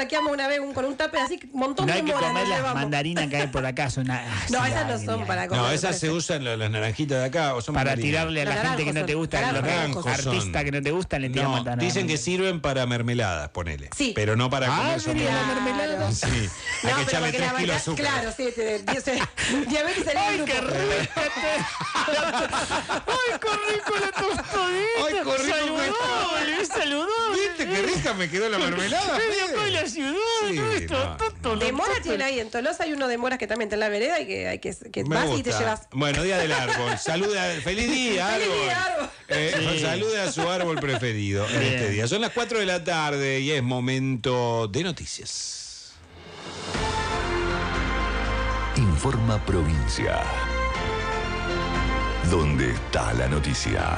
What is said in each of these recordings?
saqueamos una vez con un tupper así, un montón No de hay que moras comer nos las llevamos. mandarinas que hay por acá. Son No, esas no son para comer. No, esas se usan las naranjitas de acá. O son para mandarinas. tirarle a la Los gente que no te gusta, los naranjos artistas son. que no te gustan, le tiran No, mandarinas. dicen que sirven para mermeladas, ponele. Sí. Pero no para comer. sería la mermelada. Sí, hay No, que pero echarle porque 3 kilos de azúcar. Claro, sí, diabetes en el ¡Ay, grupo. qué rico! ¡Ay, qué rico la tostadita! ¡Ay, qué rico! ¡Saludable, saludable! ¿Viste qué rica me quedó la mermelada? ¡Ven acá en la ciudad! Sí, De mora tiene ahí, en Tolosa hay uno de moras que también está en la vereda y que Me vas gusta. y te llevas. Bueno, día del árbol. ¡Feliz día, árbol! ¡Feliz día, árbol! Sí. Salude a su árbol preferido en Bien. este día. Son las 4 de la tarde y es momento de noticias. Informa Provincia. ¿Dónde está la noticia?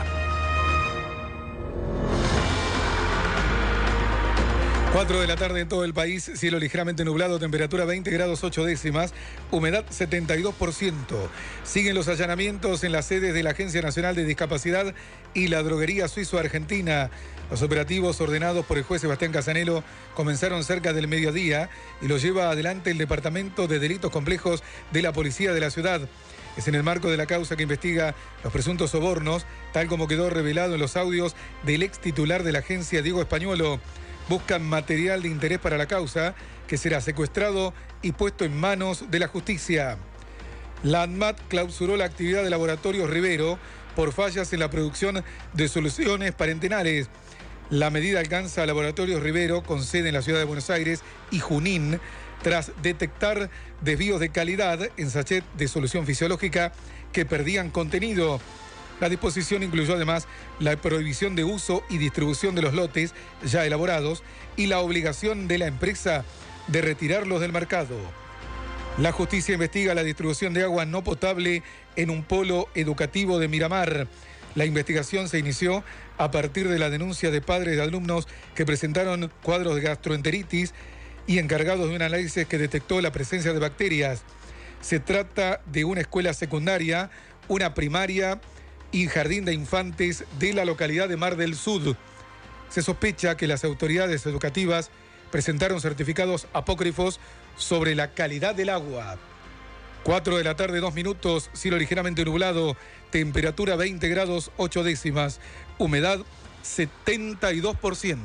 4 de la tarde en todo el país, cielo ligeramente nublado, temperatura 20 grados 8 décimas, humedad 72%. Siguen los allanamientos en las sedes de la Agencia Nacional de Discapacidad y la Droguería Suizo-Argentina. Los operativos ordenados por el juez Sebastián Casanelo comenzaron cerca del mediodía y los lleva adelante el Departamento de Delitos Complejos de la Policía de la Ciudad. Es en el marco de la causa que investiga los presuntos sobornos, tal como quedó revelado en los audios del ex titular de la agencia, Diego Españolo. Buscan material de interés para la causa, que será secuestrado y puesto en manos de la justicia. La ANMAT clausuró la actividad de Laboratorios Rivero por fallas en la producción de soluciones parentenales. La medida alcanza a Laboratorios Rivero, con sede en la ciudad de Buenos Aires y Junín, tras detectar desvíos de calidad en sachet de solución fisiológica que perdían contenido. La disposición incluyó además la prohibición de uso y distribución de los lotes ya elaborados y la obligación de la empresa de retirarlos del mercado. La justicia investiga la distribución de agua no potable en un polo educativo de Miramar. La investigación se inició a partir de la denuncia de padres de alumnos que presentaron cuadros de gastroenteritis y encargados de un análisis que detectó la presencia de bacterias. Se trata de una escuela secundaria, una primaria y jardín de infantes de la localidad de Mar del Sud. Se sospecha que las autoridades educativas presentaron certificados apócrifos sobre la calidad del agua. 4 de la tarde, 2 minutos, cielo ligeramente nublado, temperatura 20 grados 8 décimas, humedad 72%.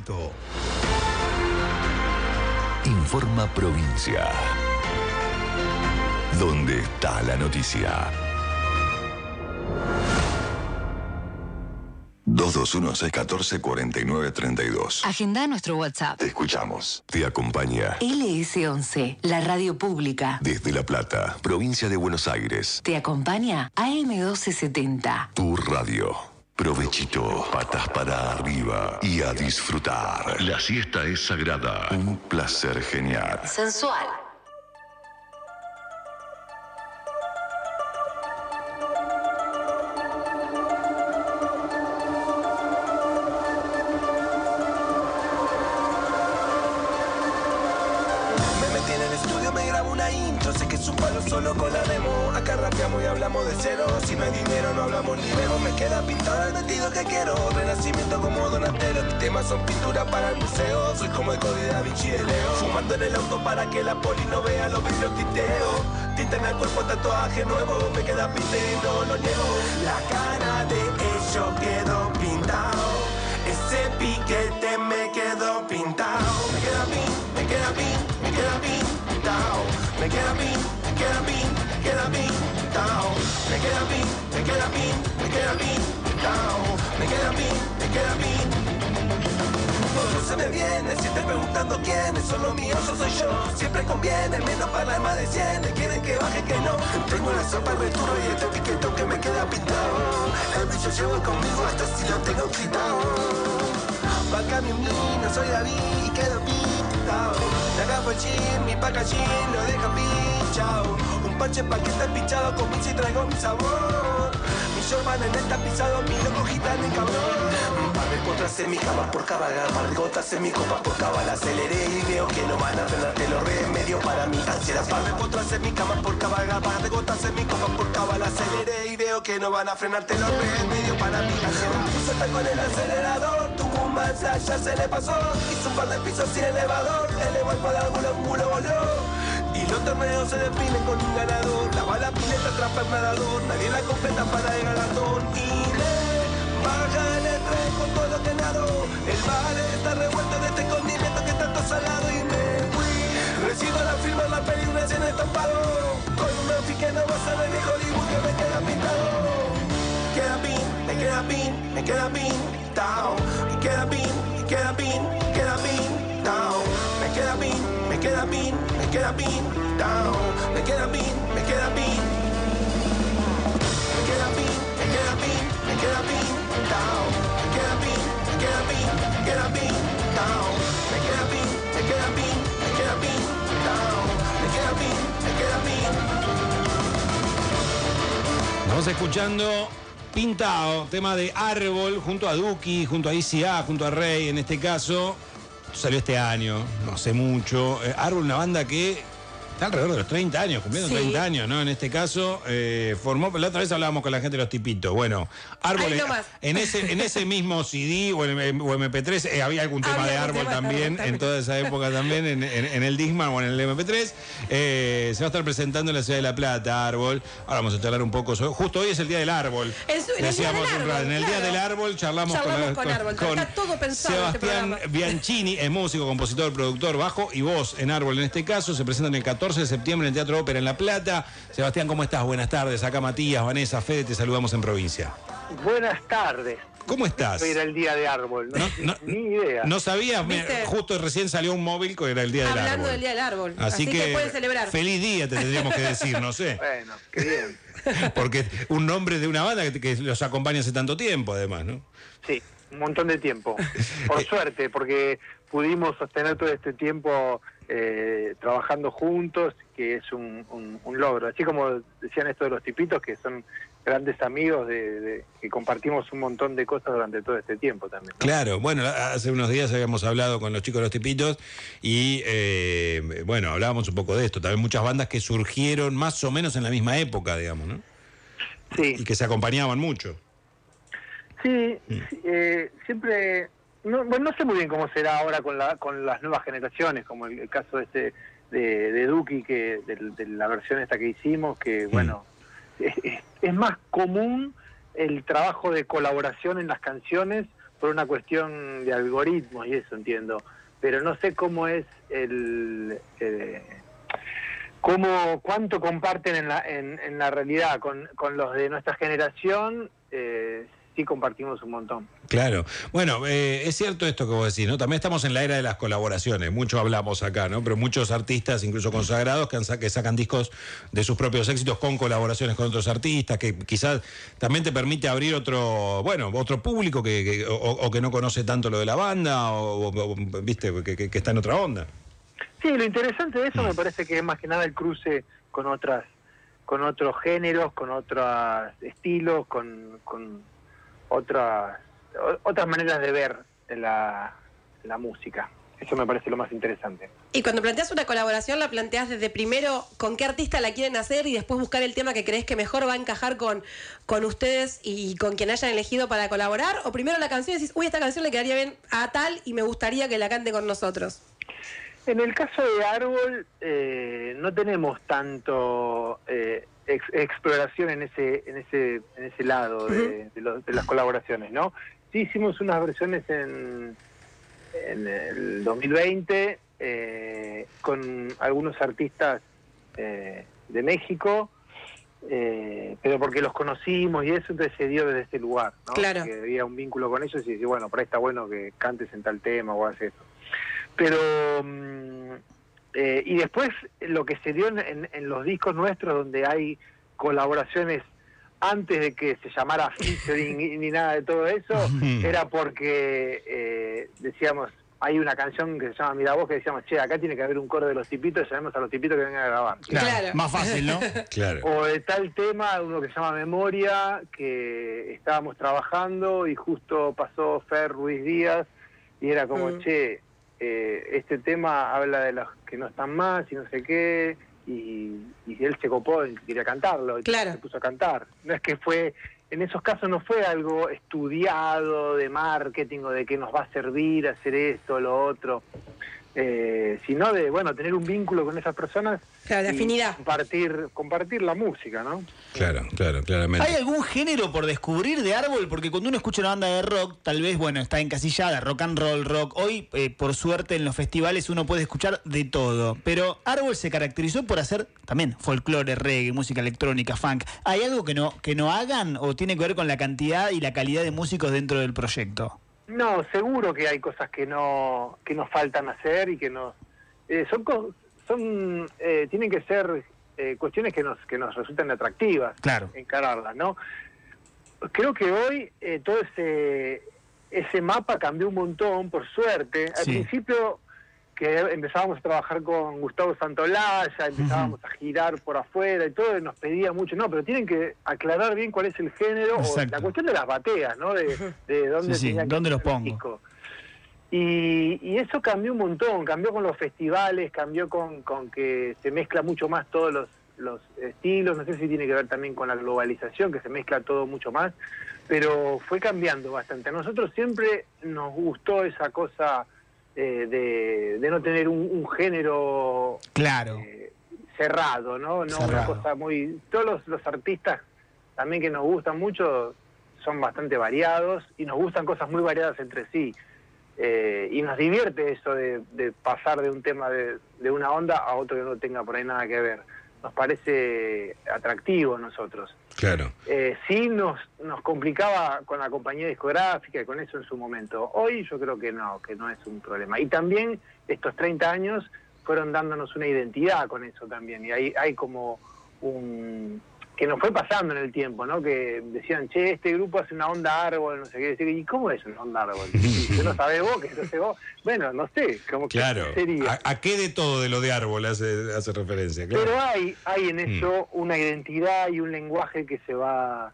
Informa Provincia. ¿Dónde está la noticia? 221-614-4932. Agenda nuestro WhatsApp. Te escuchamos. Te acompaña LS11, la radio pública. desde La Plata, provincia de Buenos Aires. Te acompaña AM1270. Tu radio. Provechito, patas para arriba y a disfrutar. La siesta es sagrada. Un placer genial. Sensual. Me metí en el estudio, me grabo una intro. Sé que es un palo solo con la demo. Acá rapeamos y hablamos de cero. Si no hay dinero no hablamos ni vemos. Me queda pintado el vestido que quiero. Renacimiento como Donatello. Mis temas son pintura para el museo. Soy como el Código Da Vinci de Leo. Fumando en el auto para que la poli no vea los vidrios titeo. Tinta en el cuerpo, tatuaje nuevo. Me queda pinte y no lo niego. La cara de ello quedó pintado. Ese piquete me quedó pintado. Me queda pin, me queda pin, me queda pintado. Me queda pin, me queda pin, me queda pintado. Me queda pin, me queda pin, me queda pintado. Me queda pin, me queda pin. Todo se me viene, si estoy preguntando quiénes son los míos, yo soy yo. Siempre conviene, menos para la más de 100. Quieren que baje, que no. Tengo la sopa returo y este piquetón que me queda pintado. El bicho lleva conmigo hasta si lo tengo quitado. Vaca mi no soy David y quedo pintado. Le agarro el gin, mi packaging lo deja pinchado. Un parche pa' que esté pinchado con y traigo mi sabor. Mi shortman en el tapizado, mi loco gitano y cabrón. Par de potras en mi cama por cabalgar, par de gotas en mi copa por cabal. Aceleré y veo que no van a frenarte los remedios para mi ansiedad. Par de potras en mi cama por cabalgar, par de gotas en mi copa por cabal. Aceleré y veo que no van a frenarte los remedios para mi ansiedad. Suelta con el acelerador, tu más allá se le pasó. Hizo un par de pisos sin elevador, elevó el para ángulo voló. Y los torneos se definen con un ganador. La bala pileta atrapa el nadador. Nadie la completa para el galardón. Y le baja el tren con todo lo que nadó. El bar está revuelto de este condimento que tanto salado. Y me fui. Recibo la firma, la peli recién estampado. Con un outfit que no vas a ver ni Hollywood que me queda pintado. Me queda pintado. Me queda pintado. Me queda Estamos escuchando Pintao, tema de Árbol, junto a Duki, junto a ICA, junto a Rey, en este caso. Salió este año, no hace mucho. Árbol, una banda que está alrededor de los 30 años, cumpliendo 30 años, ¿no? En este caso, formó, la otra vez hablábamos con la gente de los tipitos. Bueno, Árbol, en ese mismo CD o MP3, había algún tema de Árbol también, en toda esa época también, en el Discman o en el MP3. Se va a estar presentando en la ciudad de La Plata, Árbol. Ahora vamos a charlar un poco sobre. Justo hoy es el Día del Árbol. Decíamos un rato. En el Día del Árbol charlamos con Está todo pensado Sebastián Bianchini, es músico, compositor, productor, bajo y voz en Árbol en este caso. Se presentan el 14 de septiembre en el Teatro Ópera en La Plata. Sebastián, ¿cómo estás? Buenas tardes. Acá Matías, Vanessa, Fede, te saludamos en provincia. Buenas tardes. ¿Cómo estás? Era el Día de Árbol, ni idea. No sabías, justo recién salió un móvil que era el Día del Árbol. Hablando del Día del Árbol. Así que pueden celebrar. Feliz día te tendríamos que decir, no sé. Bueno, qué bien. Porque un nombre de una banda que los acompaña hace tanto tiempo, además, ¿no? Sí, un montón de tiempo. Por suerte, porque pudimos sostener todo este tiempo trabajando juntos, que es un logro. Así como decían esto de los tipitos, que son grandes amigos que compartimos un montón de cosas durante todo este tiempo también, ¿no? Claro, bueno, hace unos días habíamos hablado con los chicos de los tipitos y bueno, hablábamos un poco de esto. También muchas bandas que surgieron más o menos en la misma época, digamos, ¿no? Sí. Y que se acompañaban mucho. Sí, siempre... No sé muy bien cómo será ahora con las nuevas generaciones, como el caso de Duki, que de la versión esta que hicimos, que bueno, es más común el trabajo de colaboración en las canciones por una cuestión de algoritmos y eso, entiendo. Pero no sé cómo es cuánto comparten en la realidad con los de nuestra generación. Sí compartimos un montón. Claro. Bueno, es cierto esto que vos decís, ¿no? También estamos en la era de las colaboraciones, mucho hablamos acá, ¿no? Pero muchos artistas, incluso consagrados, que sacan discos de sus propios éxitos con colaboraciones con otros artistas, que quizás también te permite abrir otro público que no conoce tanto lo de la banda, o viste, que está en otra onda. Sí, lo interesante de eso me parece que es más que nada el cruce con otros géneros, con otros estilos, con otras maneras de ver la música. Eso me parece lo más interesante. Y cuando planteas una colaboración, la planteas desde primero con qué artista la quieren hacer y después buscar el tema que crees que mejor va a encajar con ustedes y con quien hayan elegido para colaborar, o primero la canción y decís, uy, esta canción le quedaría bien a tal y me gustaría que la cante con nosotros. En el caso de Árbol, no tenemos tanto exploración en ese lado de las colaboraciones, ¿no? Sí hicimos unas versiones en el 2020 con algunos artistas de México, pero porque los conocimos y eso, entonces se dio desde este lugar, ¿no? Claro. Que había un vínculo con ellos y decía, bueno, por ahí está bueno que cantes en tal tema o haces eso. Pero y después lo que se dio en los discos nuestros, donde hay colaboraciones antes de que se llamara featuring ni nada de todo eso, era porque decíamos, hay una canción que se llama Mira Vos, que decíamos, che, acá tiene que haber un coro de los tipitos, llamemos a los tipitos que vengan a grabar. Claro. Más fácil, ¿no? Claro. O de tal tema, uno que se llama Memoria, que estábamos trabajando y justo pasó Fer Ruiz Díaz y era como, che, este tema habla de los que no están más y no sé qué, y él se copó y quería cantarlo, y claro, se puso a cantar. No es que fue, en esos casos no fue algo estudiado de marketing o de que nos va a servir hacer esto o lo otro. sino de, bueno, tener un vínculo con esas personas. Claro, de y afinidad. Compartir la música, ¿no? Claro, claramente. ¿Hay algún género por descubrir de Árbol? Porque cuando uno escucha una banda de rock, tal vez, bueno, está encasillada, rock and roll, rock. Hoy, por suerte, en los festivales uno puede escuchar de todo. Pero Árbol se caracterizó por hacer también folclore, reggae, música electrónica, funk. ¿Hay algo que no hagan o tiene que ver con la cantidad y la calidad de músicos dentro del proyecto? No, seguro que hay cosas que nos faltan hacer y que tienen que ser cuestiones que nos resultan atractivas, claro, encararlas, ¿no? Creo que hoy todo ese mapa cambió un montón, por suerte. Al principio que empezábamos a trabajar con Gustavo Santolaya, empezábamos a girar por afuera y todo, y nos pedía mucho, no, pero tienen que aclarar bien cuál es el género, o la cuestión de las bateas, ¿no? De dónde ¿dónde los pongo? Y eso cambió un montón, cambió con los festivales, cambió con que se mezcla mucho más todos los estilos, no sé si tiene que ver también con la globalización, que se mezcla todo mucho más, pero fue cambiando bastante. A nosotros siempre nos gustó esa cosa de no tener un género claro, cerrado, ¿no? Una cosa muy... Todos los artistas también que nos gustan mucho son bastante variados y nos gustan cosas muy variadas entre sí. Y nos divierte eso de pasar de un tema de una onda a otro que no tenga por ahí nada que ver. Nos parece atractivo a nosotros. Claro. Sí nos complicaba con la compañía discográfica y con eso en su momento. Hoy yo creo que no es un problema. Y también estos 30 años fueron dándonos una identidad con eso también. Y hay como que nos fue pasando en el tiempo, ¿no? Que decían, che, este grupo hace una onda Árbol, no sé qué. ¿Y cómo es una onda Árbol? ¿Tú no sabés vos? ¿Qué no sé vos? Bueno, no sé. Claro. Sería. ¿A qué de todo de lo de Árbol hace referencia? Claro. Pero hay en eso una identidad y un lenguaje que se va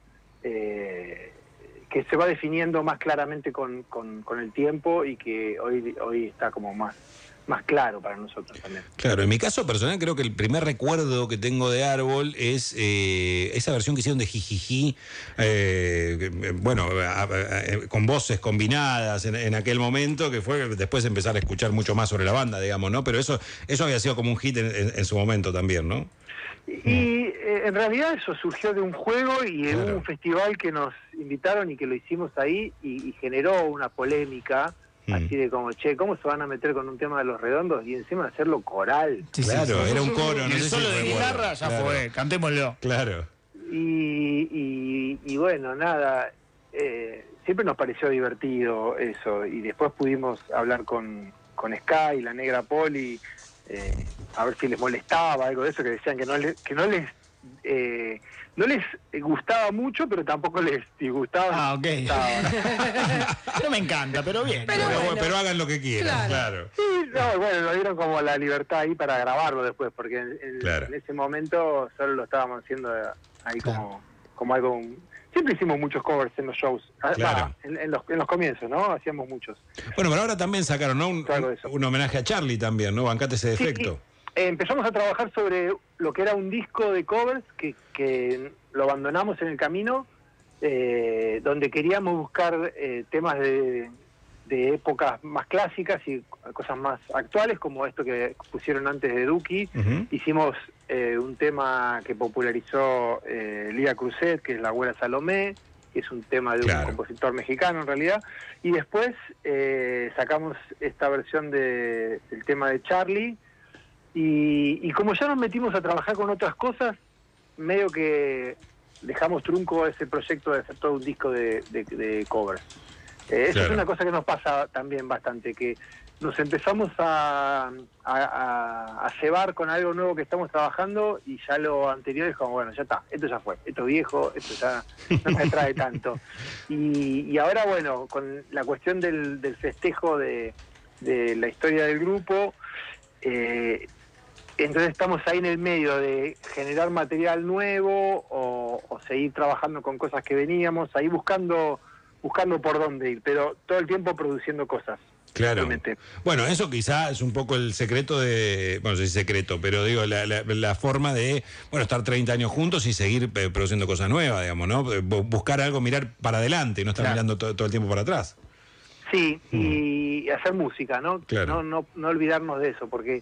definiendo más claramente con el tiempo y que hoy está como más claro para nosotros también. Claro, en mi caso personal creo que el primer recuerdo que tengo de Árbol es esa versión que hicieron de Jijiji, con voces combinadas en aquel momento, que fue después empezar a escuchar mucho más sobre la banda, digamos, ¿no? Pero eso había sido como un hit en su momento también, ¿no? Y en realidad eso surgió de un juego y de un festival que nos invitaron y que lo hicimos ahí y generó una polémica. Así de como, che, ¿cómo se van a meter con un tema de Los Redondos y encima hacerlo coral? Claro, era un coro. Y el solo de guitarra ya fue, cantémoslo. Claro. Y bueno, nada, siempre nos pareció divertido eso. Y después pudimos hablar con Sky, la Negra Poli, a ver si les molestaba algo de eso, que decían que no les gustaba mucho, pero tampoco les disgustaba. Ok. No me encanta, pero bien. Pero hagan lo que quieran, claro. Sí, bueno, lo dieron como la libertad ahí para grabarlo después, porque en ese momento solo lo estábamos haciendo ahí como algo... Siempre hicimos muchos covers en los shows, en los comienzos, ¿no? Hacíamos muchos. Bueno, pero ahora también sacaron, ¿no? Un homenaje a Charlie también, ¿no? Bancate ese defecto. Sí. Empezamos a trabajar sobre lo que era un disco de covers que lo abandonamos en el camino, donde queríamos buscar temas de épocas más clásicas y cosas más actuales, como esto que pusieron antes de Duki. Hicimos un tema que popularizó Lía Cruzet, que es La Abuela Salomé, que es un tema de un compositor mexicano en realidad, y después sacamos esta versión del tema de Charlie. Y como ya nos metimos a trabajar con otras cosas, medio que dejamos trunco ese proyecto de hacer todo un disco de covers. Eso es una cosa que nos pasa también bastante, que nos empezamos a cebar con algo nuevo que estamos trabajando y ya lo anterior es como, bueno, ya está, esto ya fue, esto es viejo, esto ya no me trae tanto. Y ahora, bueno, con la cuestión del festejo de la historia del grupo, entonces estamos ahí en el medio de generar material nuevo o seguir trabajando con cosas que veníamos, ahí buscando por dónde ir, pero todo el tiempo produciendo cosas. Claro. Realmente. Bueno, eso quizá es un poco el secreto bueno, no sé si secreto, pero digo, la forma de, estar 30 años juntos y seguir produciendo cosas nuevas, digamos, ¿no? Buscar algo, mirar para adelante y no estar mirando todo el tiempo para atrás. Sí, y hacer música, ¿no? Claro. No olvidarnos de eso, porque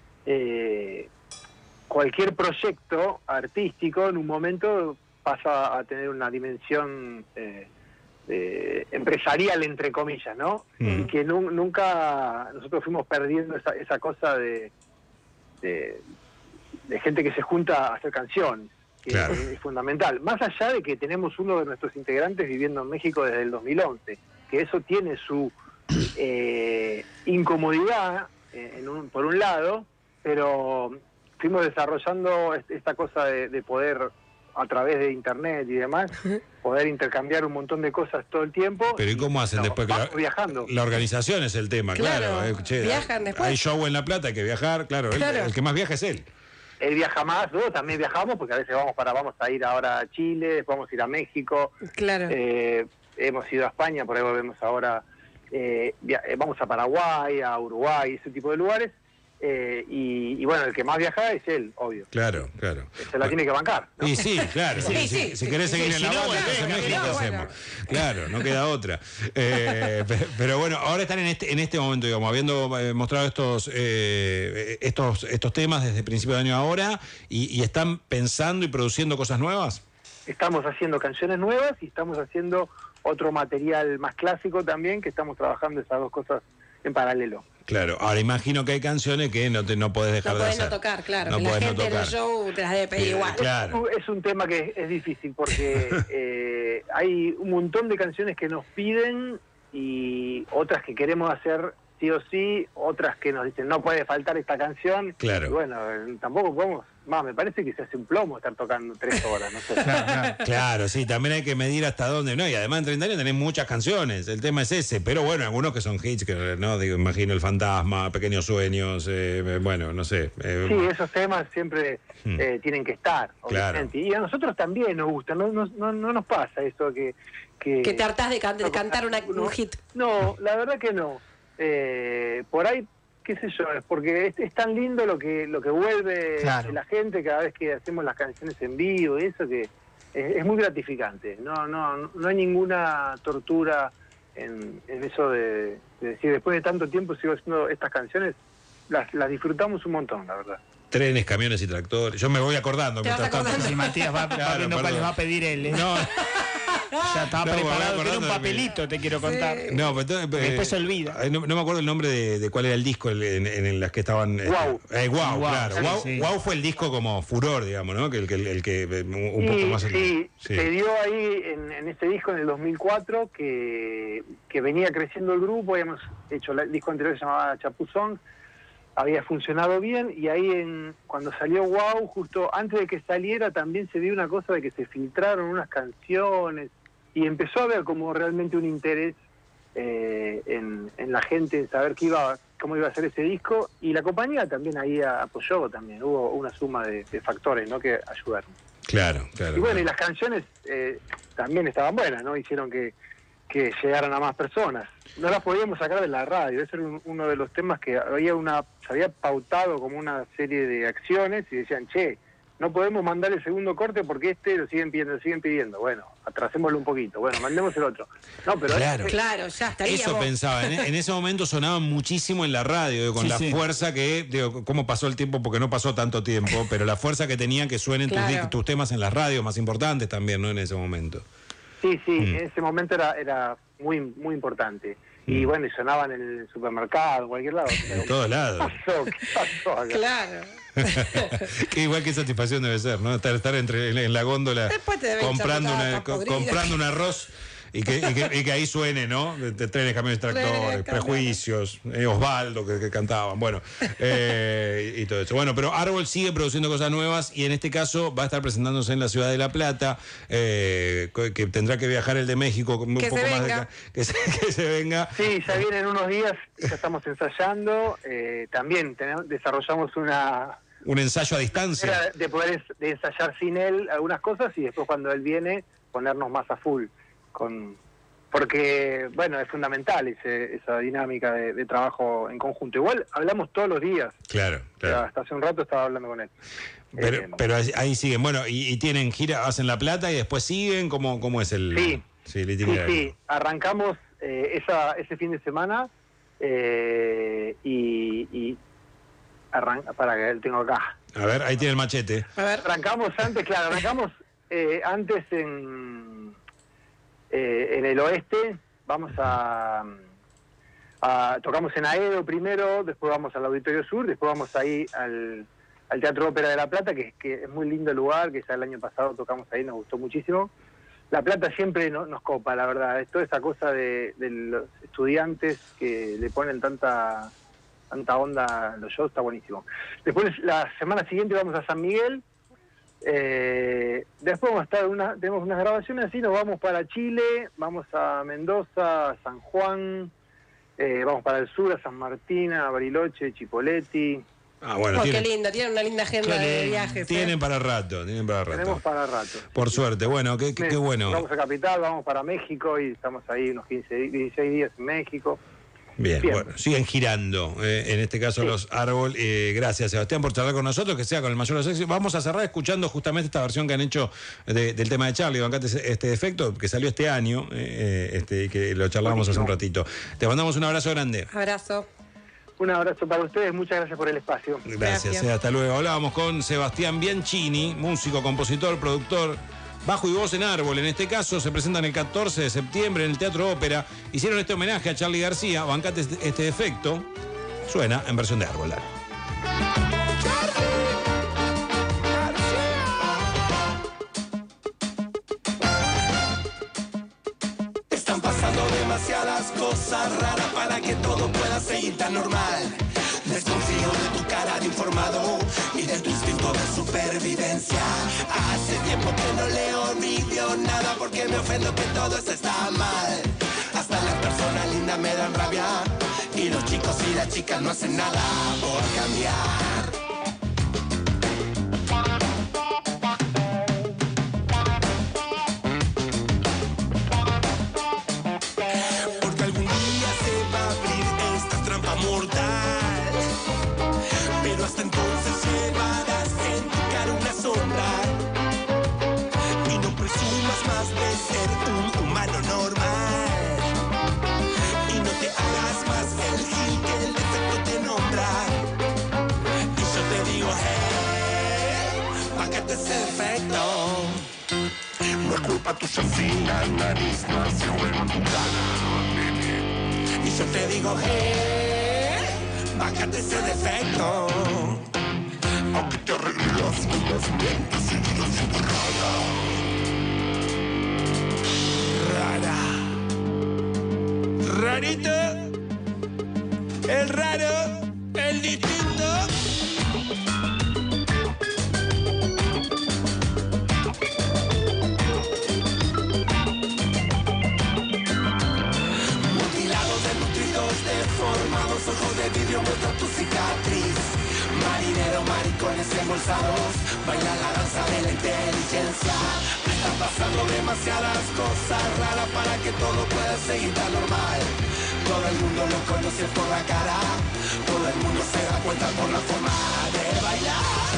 cualquier proyecto artístico en un momento pasa a tener una dimensión empresarial, entre comillas, ¿no? Y que nunca nosotros fuimos perdiendo esa cosa de gente que se junta a hacer canciones, que Claro. es fundamental. Más allá de que tenemos uno de nuestros integrantes viviendo en México desde el 2011, que eso tiene su incomodidad, por un lado, pero fuimos desarrollando esta cosa de poder, a través de internet y demás, poder intercambiar un montón de cosas todo el tiempo. Pero ¿y cómo hacen después? Vamos viajando. La organización es el tema, claro. Claro, viajan después. Hay show en La Plata, hay que viajar, claro. Claro. El que más viaja es él. Él viaja más, nosotros también viajamos, porque a veces vamos a ir ahora a Chile, vamos a ir a México, Claro. hemos ido a España, por ahí volvemos ahora, vamos a Paraguay, a Uruguay, ese tipo de lugares, y bueno, el que más viaja es él, obvio. Claro. Se la tiene que bancar, ¿no? Y sí, claro. Sí, si sí. querés seguir en la Si no, banda, volvés, en México, no, ¿qué bueno. hacemos? Claro, no queda otra. Pero bueno, ahora están en este momento, digamos, habiendo mostrado estos temas desde el principio de año ahora, y están pensando y produciendo cosas nuevas. Estamos haciendo canciones nuevas y estamos haciendo otro material más clásico también, que estamos trabajando esas dos cosas en paralelo. Claro, ahora imagino que hay canciones que no podés dejar No de podés hacer. no tocar, claro. No que la podés no gente en el tocar. show te las debe pedir igual. Claro. Es un tema que es difícil porque hay un montón de canciones que nos piden y otras que queremos hacer sí o sí, otras que nos dicen no puede faltar esta canción. Claro. Y bueno, tampoco podemos, me parece que se hace un plomo estar tocando 3 horas, no sé. Claro, sí, también hay que medir hasta dónde, ¿no? Y además en 30 años tenés muchas canciones, el tema es ese, pero bueno, algunos que son hits, que no, digo, imagino El Fantasma, Pequeños Sueños, bueno, no sé. Sí, esos temas siempre tienen que estar, obviamente. Claro. Y a nosotros también nos gusta, no nos pasa eso que Que te hartás de cantar un hit. No, la verdad que no. Por ahí, qué sé yo, es porque es tan lindo lo que vuelve Claro. de la gente cada vez que hacemos las canciones en vivo y eso, que es muy gratificante. No hay ninguna tortura en eso de decir, después de tanto tiempo sigo haciendo estas canciones, las disfrutamos un montón, la verdad. Trenes, camiones y tractores. Yo me voy acordando. Te vas mientras tanto. acordando. Si Matías va Claro, viendo cuál perdón. les va a pedir él. ¿eh? No, Ya estaba No, me voy preparado, tiene un acordando de papelito, te quiero contar. no, pero entonces, Después se olvida. No me acuerdo el nombre de cuál era el disco en las que estaban. Guau. Guau, Guau, claro. sí, Guau, sí. Guau fue el disco como furor, digamos, ¿no? Que el que un poco más. Sí, Sí. se dio ahí en ese disco en el 2004 que venía creciendo el grupo, habíamos hecho el disco anterior que se llamaba Chapuzón, había funcionado bien y ahí cuando salió Wow, justo antes de que saliera también se dio una cosa de que se filtraron unas canciones y empezó a haber como realmente un interés en la gente, en saber cómo iba a ser ese disco, y la compañía también ahí apoyó también, hubo una suma de factores, ¿no?, que ayudaron. Claro. Y bueno, y las canciones también estaban buenas, ¿no? Hicieron que llegaran a más personas. No las podíamos sacar de la radio. Ese era uno de los temas que se había pautado como una serie de acciones y decían, che, no podemos mandar el segundo corte porque lo siguen pidiendo. Bueno, atrasémoslo un poquito. Bueno, mandemos el otro. No, pero Claro. Claro, ya estaría. Eso vos. pensaba, en ese momento sonaban muchísimo en la radio, digo, con Sí, la sí. fuerza que, digo, cómo pasó el tiempo, porque no pasó tanto tiempo, pero la fuerza que tenían que suenen Claro. tus temas en las radios más importantes también, ¿no? En ese momento. sí, en ese momento era muy, muy importante. Y bueno, y sonaban en el supermercado, en cualquier lado. En todos lados. ¿Qué pasó acá? Claro. Que igual que satisfacción debe ser, ¿no? Estar en la góndola Después te deben comprando echar papas podridas. comprando un arroz y que ahí suene, ¿no? De trenes, camiones, tractores, Trenes, prejuicios, Osvaldo que cantaban, bueno, y todo eso. Bueno, pero Árbol sigue produciendo cosas nuevas y en este caso va a estar presentándose en la ciudad de La Plata, que tendrá que viajar el de México con un Que poco se más venga. que se venga. Sí, ya vienen unos días, ya estamos ensayando. También desarrollamos Un ensayo a distancia. era de poder de ensayar sin él algunas cosas y después cuando él viene ponernos más a full porque bueno, es fundamental esa dinámica de trabajo en conjunto. Igual hablamos todos los días. Claro. Hasta hace un rato estaba hablando con él. Pero ahí siguen, bueno, y tienen gira, hacen La Plata y después siguen, ¿cómo es el Sí, itinerario? sí, arrancamos ese fin de semana y arranca, para que tengo acá. A ver, ahí tiene el machete. A ver. Arrancamos antes en el oeste. Vamos tocamos en Aedo primero, después vamos al Auditorio Sur, después vamos ahí al Teatro Ópera de La Plata, que es muy lindo lugar, que ya el año pasado tocamos ahí, nos gustó muchísimo. La Plata siempre nos copa, la verdad. Es toda esa cosa de los estudiantes que le ponen tanta onda a los shows, está buenísimo. Después, la semana siguiente vamos a San Miguel. Después vamos a estar tenemos unas grabaciones así, nos vamos para Chile, vamos a Mendoza, a San Juan, vamos para el sur, a San Martín, a Bariloche, Chipoleti. Bueno, qué lindo, tienen una linda agenda de viajes. Tienen para rato. Tenemos para rato. Por suerte, bueno, qué bueno. Vamos a Capital, vamos para México y estamos ahí unos 16 días en México. Bien, bueno, siguen girando, en este caso los Árbol. Gracias, Sebastián, por charlar con nosotros, que sea con el mayor de los éxitos. Vamos a cerrar escuchando justamente esta versión que han hecho del tema de Charlie, Bancate este defecto, que salió este año, que lo charlábamos hace un ratito. Te mandamos un abrazo grande. Abrazo. Un abrazo para ustedes, muchas gracias por el espacio. Gracias. Hasta luego. Hablábamos con Sebastián Bianchini, músico, compositor, productor, bajo y voz en Árbol. En este caso se presentan el 14 de septiembre en el Teatro Ópera. Hicieron este homenaje a Charly García. Bancate este defecto. Suena en versión de Árbol. Dale. Están pasando demasiadas cosas raras para que todo pueda seguir tan normal. Desconfío de tu cara de informado y de tu instinto de supervivencia. Hace tiempo que no leo ni veo nada porque me ofendo que todo esto está mal. Hasta las personas lindas me dan rabia y los chicos y las chicas no hacen nada por cambiar. Hasta entonces llevarás en tu cara una sombra y no presumas más de ser un humano normal y no te hagas más el gil que el defecto te nombra. Y yo te digo, hey, págate ese defecto. No es culpa tuya si la nariz no hace juego en tu cara. Y yo te digo, hey, bájate ese defecto. Aunque te arregles las mentes, seguirás siendo rara. Rarito. El raro. El distinto. Mutilados, desnutridos, deformados, ojos de vidrio muestran tu cicatriz. Marinero, maricones embolsados, baila la danza de la inteligencia. Están pasando demasiadas cosas raras para que todo pueda seguir tan normal. Todo el mundo lo conoce por la cara, todo el mundo se da cuenta por la forma de bailar.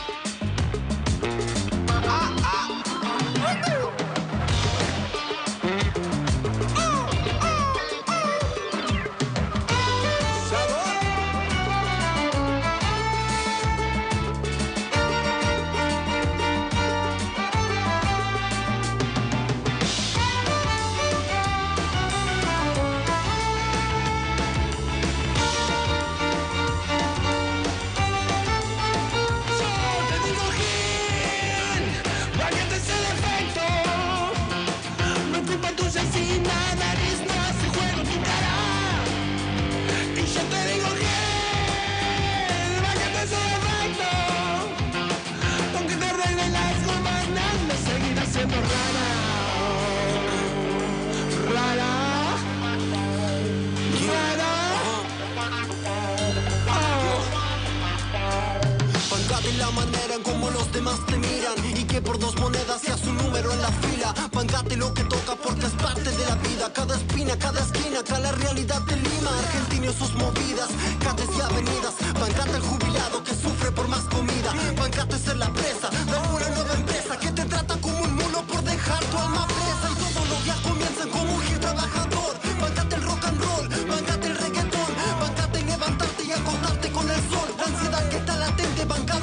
Bancate lo que toca porque es parte de la vida. Cada espina, cada esquina, cada realidad te lima. Argentino y sus movidas, calles y avenidas. Bancate el jubilado que sufre por más comida. Bancate ser la presa de una nueva empresa que te trata como un mulo por dejar tu alma presa. Y todos los días comienzan como un gil trabajador. Bancate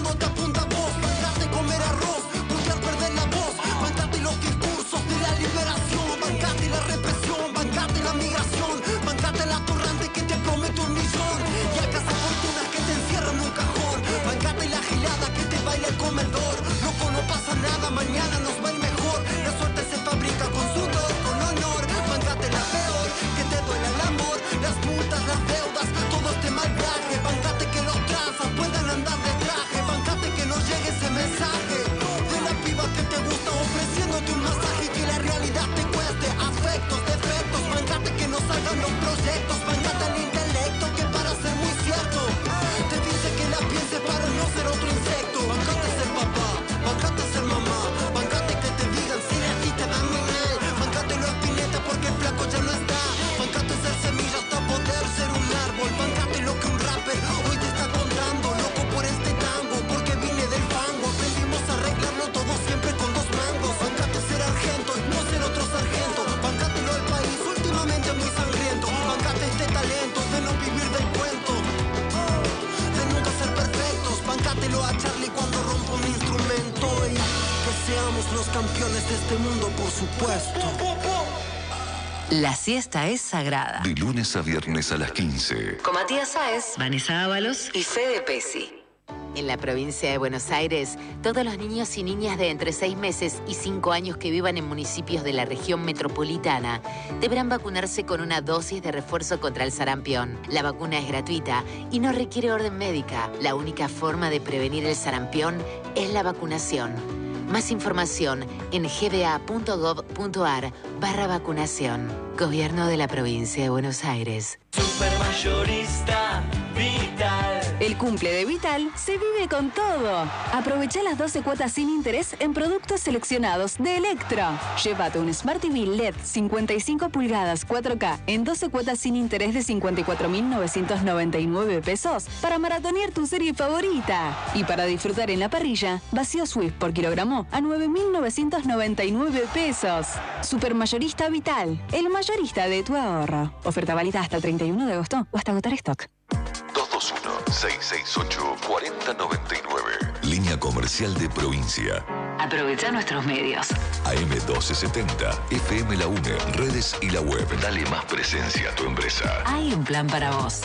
cuando te apunta vos. Bancate comer arroz, porque al perder la voz. Bancate los discursos de la liberación. Bancate la represión, bancate la migración. Bancate la torrente que te promete 1 millón. Y a casa fortunas que te encierran en un cajón. Bancate la gilada que te baila el comedor. Loco, no pasa nada, mañana nos va a ir mejor. La suerte se fabrica con sudor, con honor. Bancate la peor, que te duele el amor. Las multas, las deudas, todo este malgaje. Bancate que los trazas puedan andar de traje. Bancate que no llegue ese mensaje de la piba que te gusta ofreciéndote un masaje. Y que la realidad te cueste afectos, defectos. Bancate que no salgan los proyectos. Bancate el intelecto que para ser muy cierto te dice que la pienses para no ser otro insecto. Bancate ser papá, bancate ser mamá. Bancate que te digan si a ti te dan mail. Bancate lo Spinetta porque el flaco ya no está. Bancate ser semilla hasta poder ser un árbol. Bancate lo que un rapper hoy te está contando. Loco por este tango porque vine del fango. Aprendimos a arreglarlo todo siempre con 2 mangos. Bancate ser argento y no ser otro sargento. Bancatelo al país últimamente muy sangriento. Bancate este talento de no vivir del cuento, de nunca ser perfectos. Bancatelo a Charlie cuando rompa un instrumento. Y que seamos los campeones de este mundo, por supuesto. La siesta es sagrada. De lunes a viernes a las 15. Con Matías Sáez, Vanessa Ábalos y Fede Pesi. En la provincia de Buenos Aires, todos los niños y niñas de entre 6 meses y 5 años que vivan en municipios de la región metropolitana deberán vacunarse con una dosis de refuerzo contra el sarampión. La vacuna es gratuita y no requiere orden médica. La única forma de prevenir el sarampión es la vacunación. Más información en gba.gov.ar/vacunación. Gobierno de la provincia de Buenos Aires. Supermayorista Vital. El cumple de Vital se vive con todo. Aprovecha las 12 cuotas sin interés en productos seleccionados de Electro. Llévate un Smart TV LED 55 pulgadas 4K en 12 cuotas sin interés de 54.999 pesos para maratonear tu serie favorita. Y para disfrutar en la parrilla, vacío Swift por kilogramo a 9.999 pesos. Supermayorista Vital, el mayorista de tu ahorro. Oferta válida hasta el 31 de agosto o hasta agotar stock. 221-668-4099. Línea comercial de provincia. Aprovecha nuestros medios. AM1270, FM La UNE, redes y la web. Dale más presencia a tu empresa. Hay un plan para vos.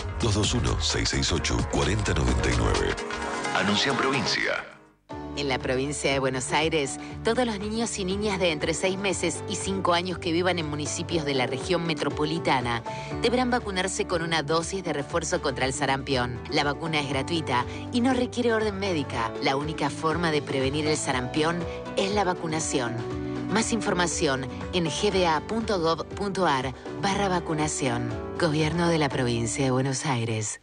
221-668-4099. Anuncia en provincia. En la provincia de Buenos Aires, todos los niños y niñas de entre 6 meses y 5 años que vivan en municipios de la región metropolitana deberán vacunarse con una dosis de refuerzo contra el sarampión. La vacuna es gratuita y no requiere orden médica. La única forma de prevenir el sarampión es la vacunación. Más información en gba.gov.ar/vacunación. Gobierno de la provincia de Buenos Aires.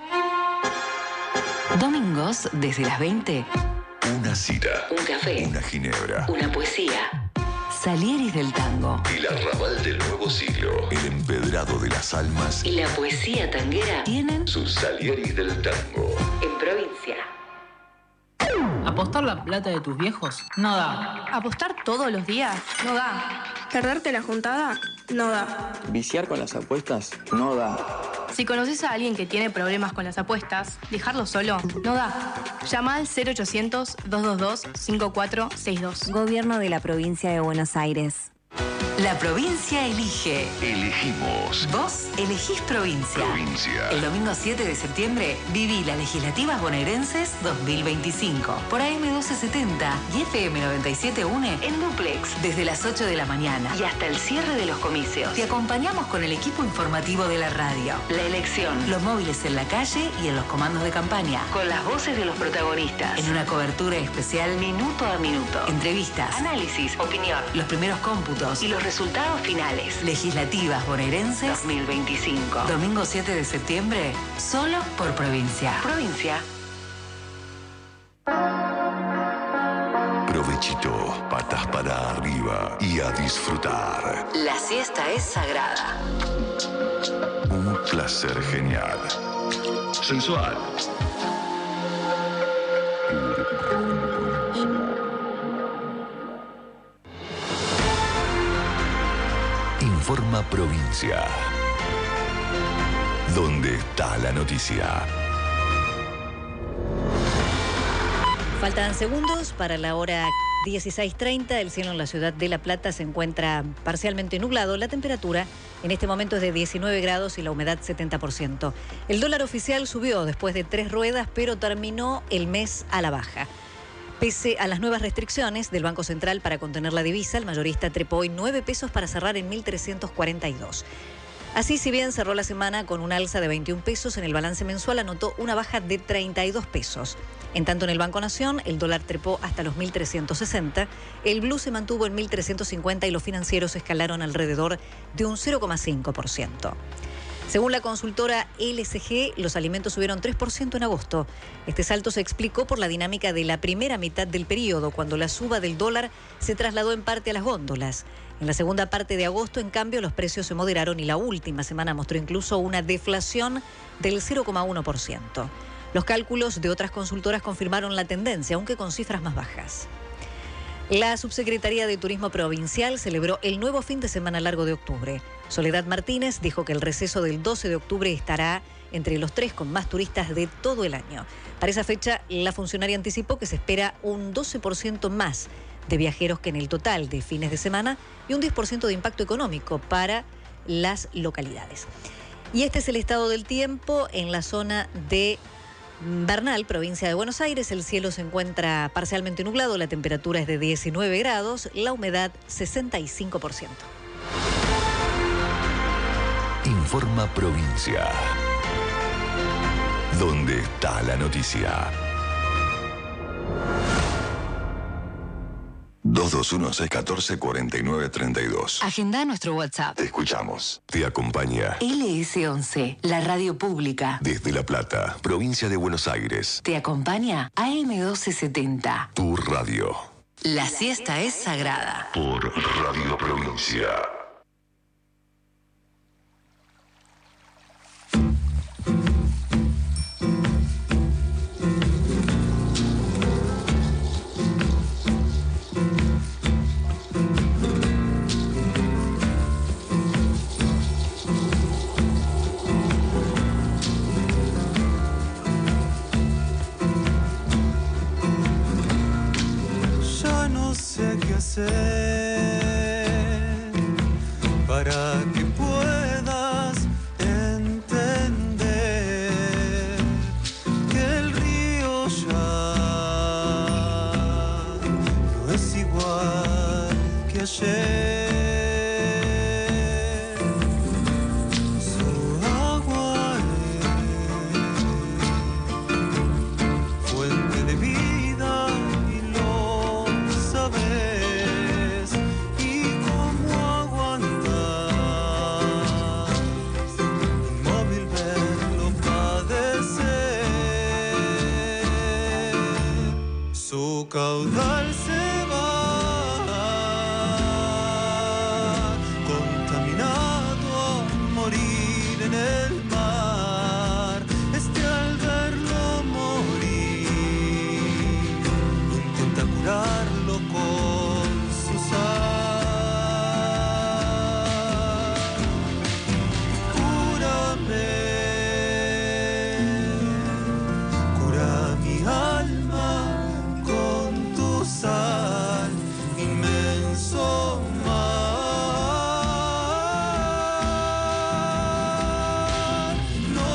Domingos desde las 20. Una cita. Un café. Una ginebra. Una poesía. Salieris del tango. El arrabal del nuevo siglo. El empedrado de las almas. Y la poesía tanguera tienen sus Salieris del tango. En provincia. ¿Apostar la plata de tus viejos? No da. ¿Apostar todos los días? No da. ¿Perderte la juntada? No da. ¿Viciar con las apuestas? No da. Si conoces a alguien que tiene problemas con las apuestas, dejarlo solo no da. Llama al 0800-222-5462. Gobierno de la provincia de Buenos Aires. La provincia elige. Elegimos. Vos elegís provincia. Provincia. El domingo 7 de septiembre viví las legislativas bonaerenses 2025 por AM1270 y FM 97.1 en duplex desde las 8 de la mañana y hasta el cierre de los comicios. Te acompañamos con el equipo informativo de la radio, la elección, los móviles en la calle y en los comandos de campaña, con las voces de los protagonistas, en una cobertura especial minuto a minuto, entrevistas, análisis, opinión, los primeros cómputos y los resultados finales. Legislativas bonaerenses 2025. Domingo 7 de septiembre, solo por provincia. Provincia. Provechito, patas para arriba y a disfrutar. La siesta es sagrada. Un placer genial. Sensual. Informa Provincia. ¿Dónde está la noticia? Faltan segundos para la hora 16:30. El cielo en la ciudad de La Plata se encuentra parcialmente nublado. La temperatura en este momento es de 19 grados y la humedad 70%. El dólar oficial subió después de 3 ruedas, pero terminó el mes a la baja. Pese a las nuevas restricciones del Banco Central para contener la divisa, el mayorista trepó hoy 9 pesos para cerrar en 1.342. Así, si bien cerró la semana con un alza de 21 pesos, en el balance mensual anotó una baja de 32 pesos. En tanto, en el Banco Nación, el dólar trepó hasta los 1.360, el blue se mantuvo en 1.350 y los financieros escalaron alrededor de un 0,5%. Según la consultora LSG, los alimentos subieron 3% en agosto. Este salto se explicó por la dinámica de la primera mitad del periodo, cuando la suba del dólar se trasladó en parte a las góndolas. En la segunda parte de agosto, en cambio, los precios se moderaron y la última semana mostró incluso una deflación del 0,1%. Los cálculos de otras consultoras confirmaron la tendencia, aunque con cifras más bajas. La Subsecretaría de Turismo Provincial celebró el nuevo fin de semana largo de octubre. Soledad Martínez dijo que el receso del 12 de octubre estará entre los 3 con más turistas de todo el año. Para esa fecha, la funcionaria anticipó que se espera un 12% más de viajeros que en el total de fines de semana y un 10% de impacto económico para las localidades. Y este es el estado del tiempo en la zona de Bernal, provincia de Buenos Aires. El cielo se encuentra parcialmente nublado, la temperatura es de 19 grados, la humedad 65%. Informa Provincia. ¿Dónde está la noticia? 221-614-4932. Agenda nuestro WhatsApp. Te escuchamos. Te acompaña LS11, la radio pública. desde La Plata, provincia de Buenos Aires. Te acompaña AM1270. Tu radio. La siesta es sagrada. Por Radio Provincia. Ya no sé qué hacer para que puedas entender que el río ya no es igual que ayer. Su agua es fuente de vida y lo sabes. Y cómo aguantas inmóvil verlo padecer. Su caudal se va contaminado a morir en el mar. Al verlo morir intenta curarlo con su sal. Cúrame, cura mi alma con tu sal, inmenso mar. No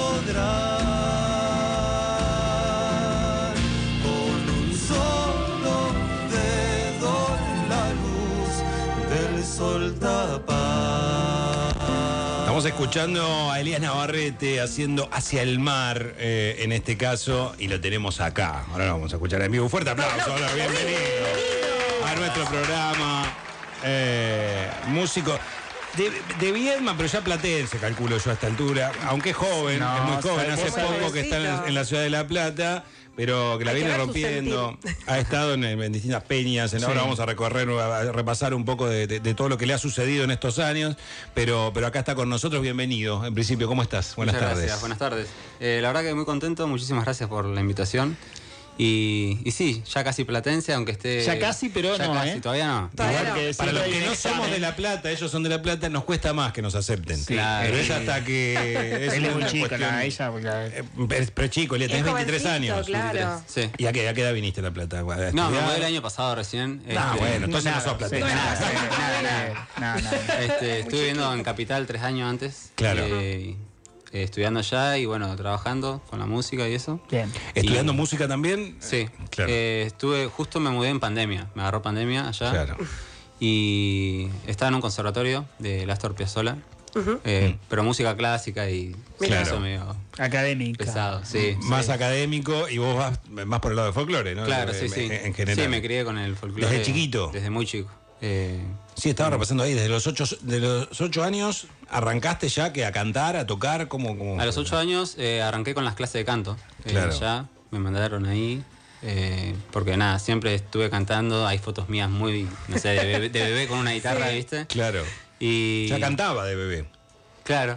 podrás con un solo dedo la luz del sol tapar. Estamos escuchando a Elías Navarrete haciendo Hacia el Mar, en este caso, y lo tenemos acá. Ahora lo vamos a escuchar en vivo. Un fuerte aplauso. Hola, bienvenido a nuestro programa. Músico de Viedma, pero ya platense, calculo yo a esta altura. Aunque es joven, No, es muy joven, hace sabemos, poco que está en la ciudad de La Plata, pero que la Hay que viene ver su rompiendo. Ha estado en distintas peñas. Sí. Ahora vamos a repasar un poco de todo lo que le ha sucedido en estos años, pero acá está con nosotros. Bienvenido. En principio, ¿cómo estás? Buenas Muchas tardes. gracias, buenas tardes. La verdad que muy contento, muchísimas gracias por la invitación. Y sí, ya casi platense, aunque esté... Ya casi, pero ya no, casi, todavía no. Igual que para los que no somos de La Plata, ellos son de La Plata, nos cuesta más que nos acepten. Claro. Pero ella hasta que... Él es muy una chico, cuestión- ella... pero chico, Elia, tenés 23 años. Claro. Sí. ¿Y a qué edad viniste a La Plata? No, me mudé el año pasado recién. Bueno, entonces no sos platense. Estuve viviendo en Capital 3 años antes. Claro. Estudiando allá y bueno, trabajando con la música y eso. Bien. ¿Estudiando música también? Sí. Claro. Justo me mudé en pandemia. Me agarró pandemia allá. Claro. Y estaba en un conservatorio de Astor Piazzolla. Pero música clásica y Claro. eso medio Académica. pesado. Sí, Más sí. académico y vos vas más por el lado de folclore, ¿no? Claro, sí, sí. En general. Sí, me crié con el folclore. ¿Desde chiquito? Desde muy chico. Sí, estaba repasando ahí, desde los 8 años arrancaste ya que a cantar, a tocar, ¿cómo? A los 8 años arranqué con las clases de canto. Claro. Ya me mandaron ahí. Porque nada, siempre estuve cantando. Hay fotos mías muy, no sé, de bebé con una guitarra, Sí. ¿viste? Claro. Y Ya cantaba de bebé. claro.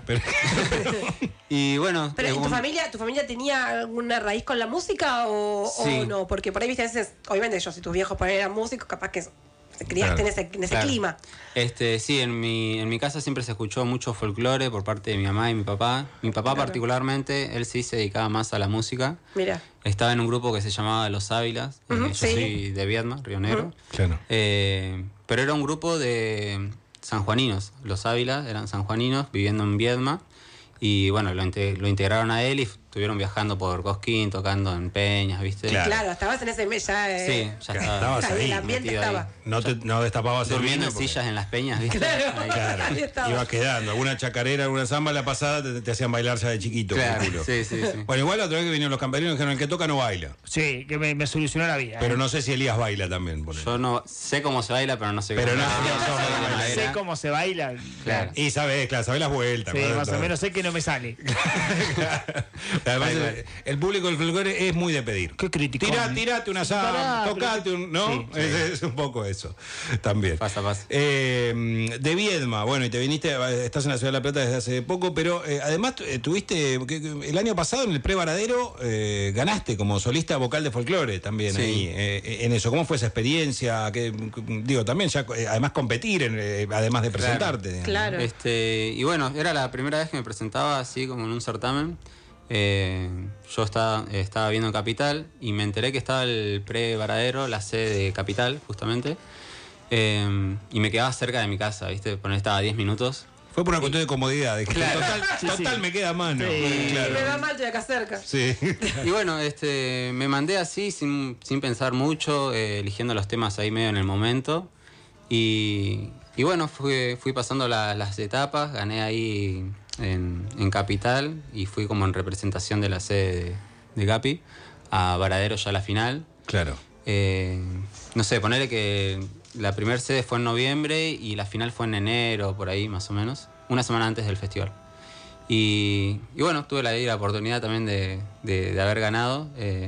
Y bueno, Pero ¿y tu familia tenía alguna raíz con la música Sí. o no? Porque por ahí, viste, a veces, obviamente si tus viejos por ahí eran músicos, capaz que te criaste Claro. en ese Claro. clima. Sí, en mi casa siempre se escuchó mucho folclore por parte de mi mamá y mi papá. Mi papá Claro. particularmente, él sí se dedicaba más a la música. Mira. Estaba en un grupo que se llamaba Los Ávilas. Ujú, Yo sí. soy de Viedma, Río Negro. Claro. Pero era un grupo de sanjuaninos. Los Ávilas eran sanjuaninos viviendo en Viedma. Y bueno, lo integraron a él y estuvieron viajando por Cosquín, tocando en peñas, ¿viste? Claro, estabas en ese ya. Sí, ya estaba. Estabas ahí, el ambiente metido estaba. ahí. No destapabas el Durmiendo vino en porque- sillas en las peñas, ¿viste? Claro. Ahí. Claro. Ahí estaba. Iba quedando. Alguna chacarera, alguna samba la pasada te hacían bailar ya de chiquito. Claro, calculo. sí, sí, sí. Bueno, igual la otra vez que vinieron los camperinos dijeron el que toca no baila. Sí, que me solucionó la vida. Pero no sé si Elías baila también. ponele. Yo no sé cómo se baila, pero no sé Pero cómo no, se no sos baila. de madera. Sé cómo se baila. Claro. Y sabés las vueltas. Sí, ¿no? más o Todo. menos sé que no me sale. Además, el público del folclore es muy de pedir. Qué crítico. Tirate una samba, Pará, tocate un. ¿No? Sí, sí. Es un poco eso. También. Pasa. De Viedma, bueno, y te viniste, estás en la Ciudad de La Plata desde hace poco, pero además tuviste. El año pasado en el Pre-Varadero ganaste como solista vocal de folclore también Sí. ahí. En eso. ¿Cómo fue esa experiencia? Digo, también ya, además competir, además de presentarte. digamos. Claro. Y bueno, era la primera vez que me presentaba así como en un certamen. Yo estaba viendo Capital y me enteré que estaba el Pre-Varadero, la sede de Capital, justamente. Y me quedaba cerca de mi casa, ¿viste? Estaba a 10 minutos. Fue por una cuestión de comodidad. De que Claro. Total me queda a mano. Si Claro. me va mal, estoy acá cerca. Sí. Y bueno, me mandé así, sin pensar mucho, eligiendo los temas ahí medio en el momento. Y bueno, fui pasando las etapas, gané ahí en Capital y fui como en representación de la sede de Capi a Varadero ya a la final. Claro. No sé, ponerle que la primera sede fue en noviembre y la final fue en enero, por ahí más o menos, una semana antes del festival. Y bueno, tuve la oportunidad también de haber ganado.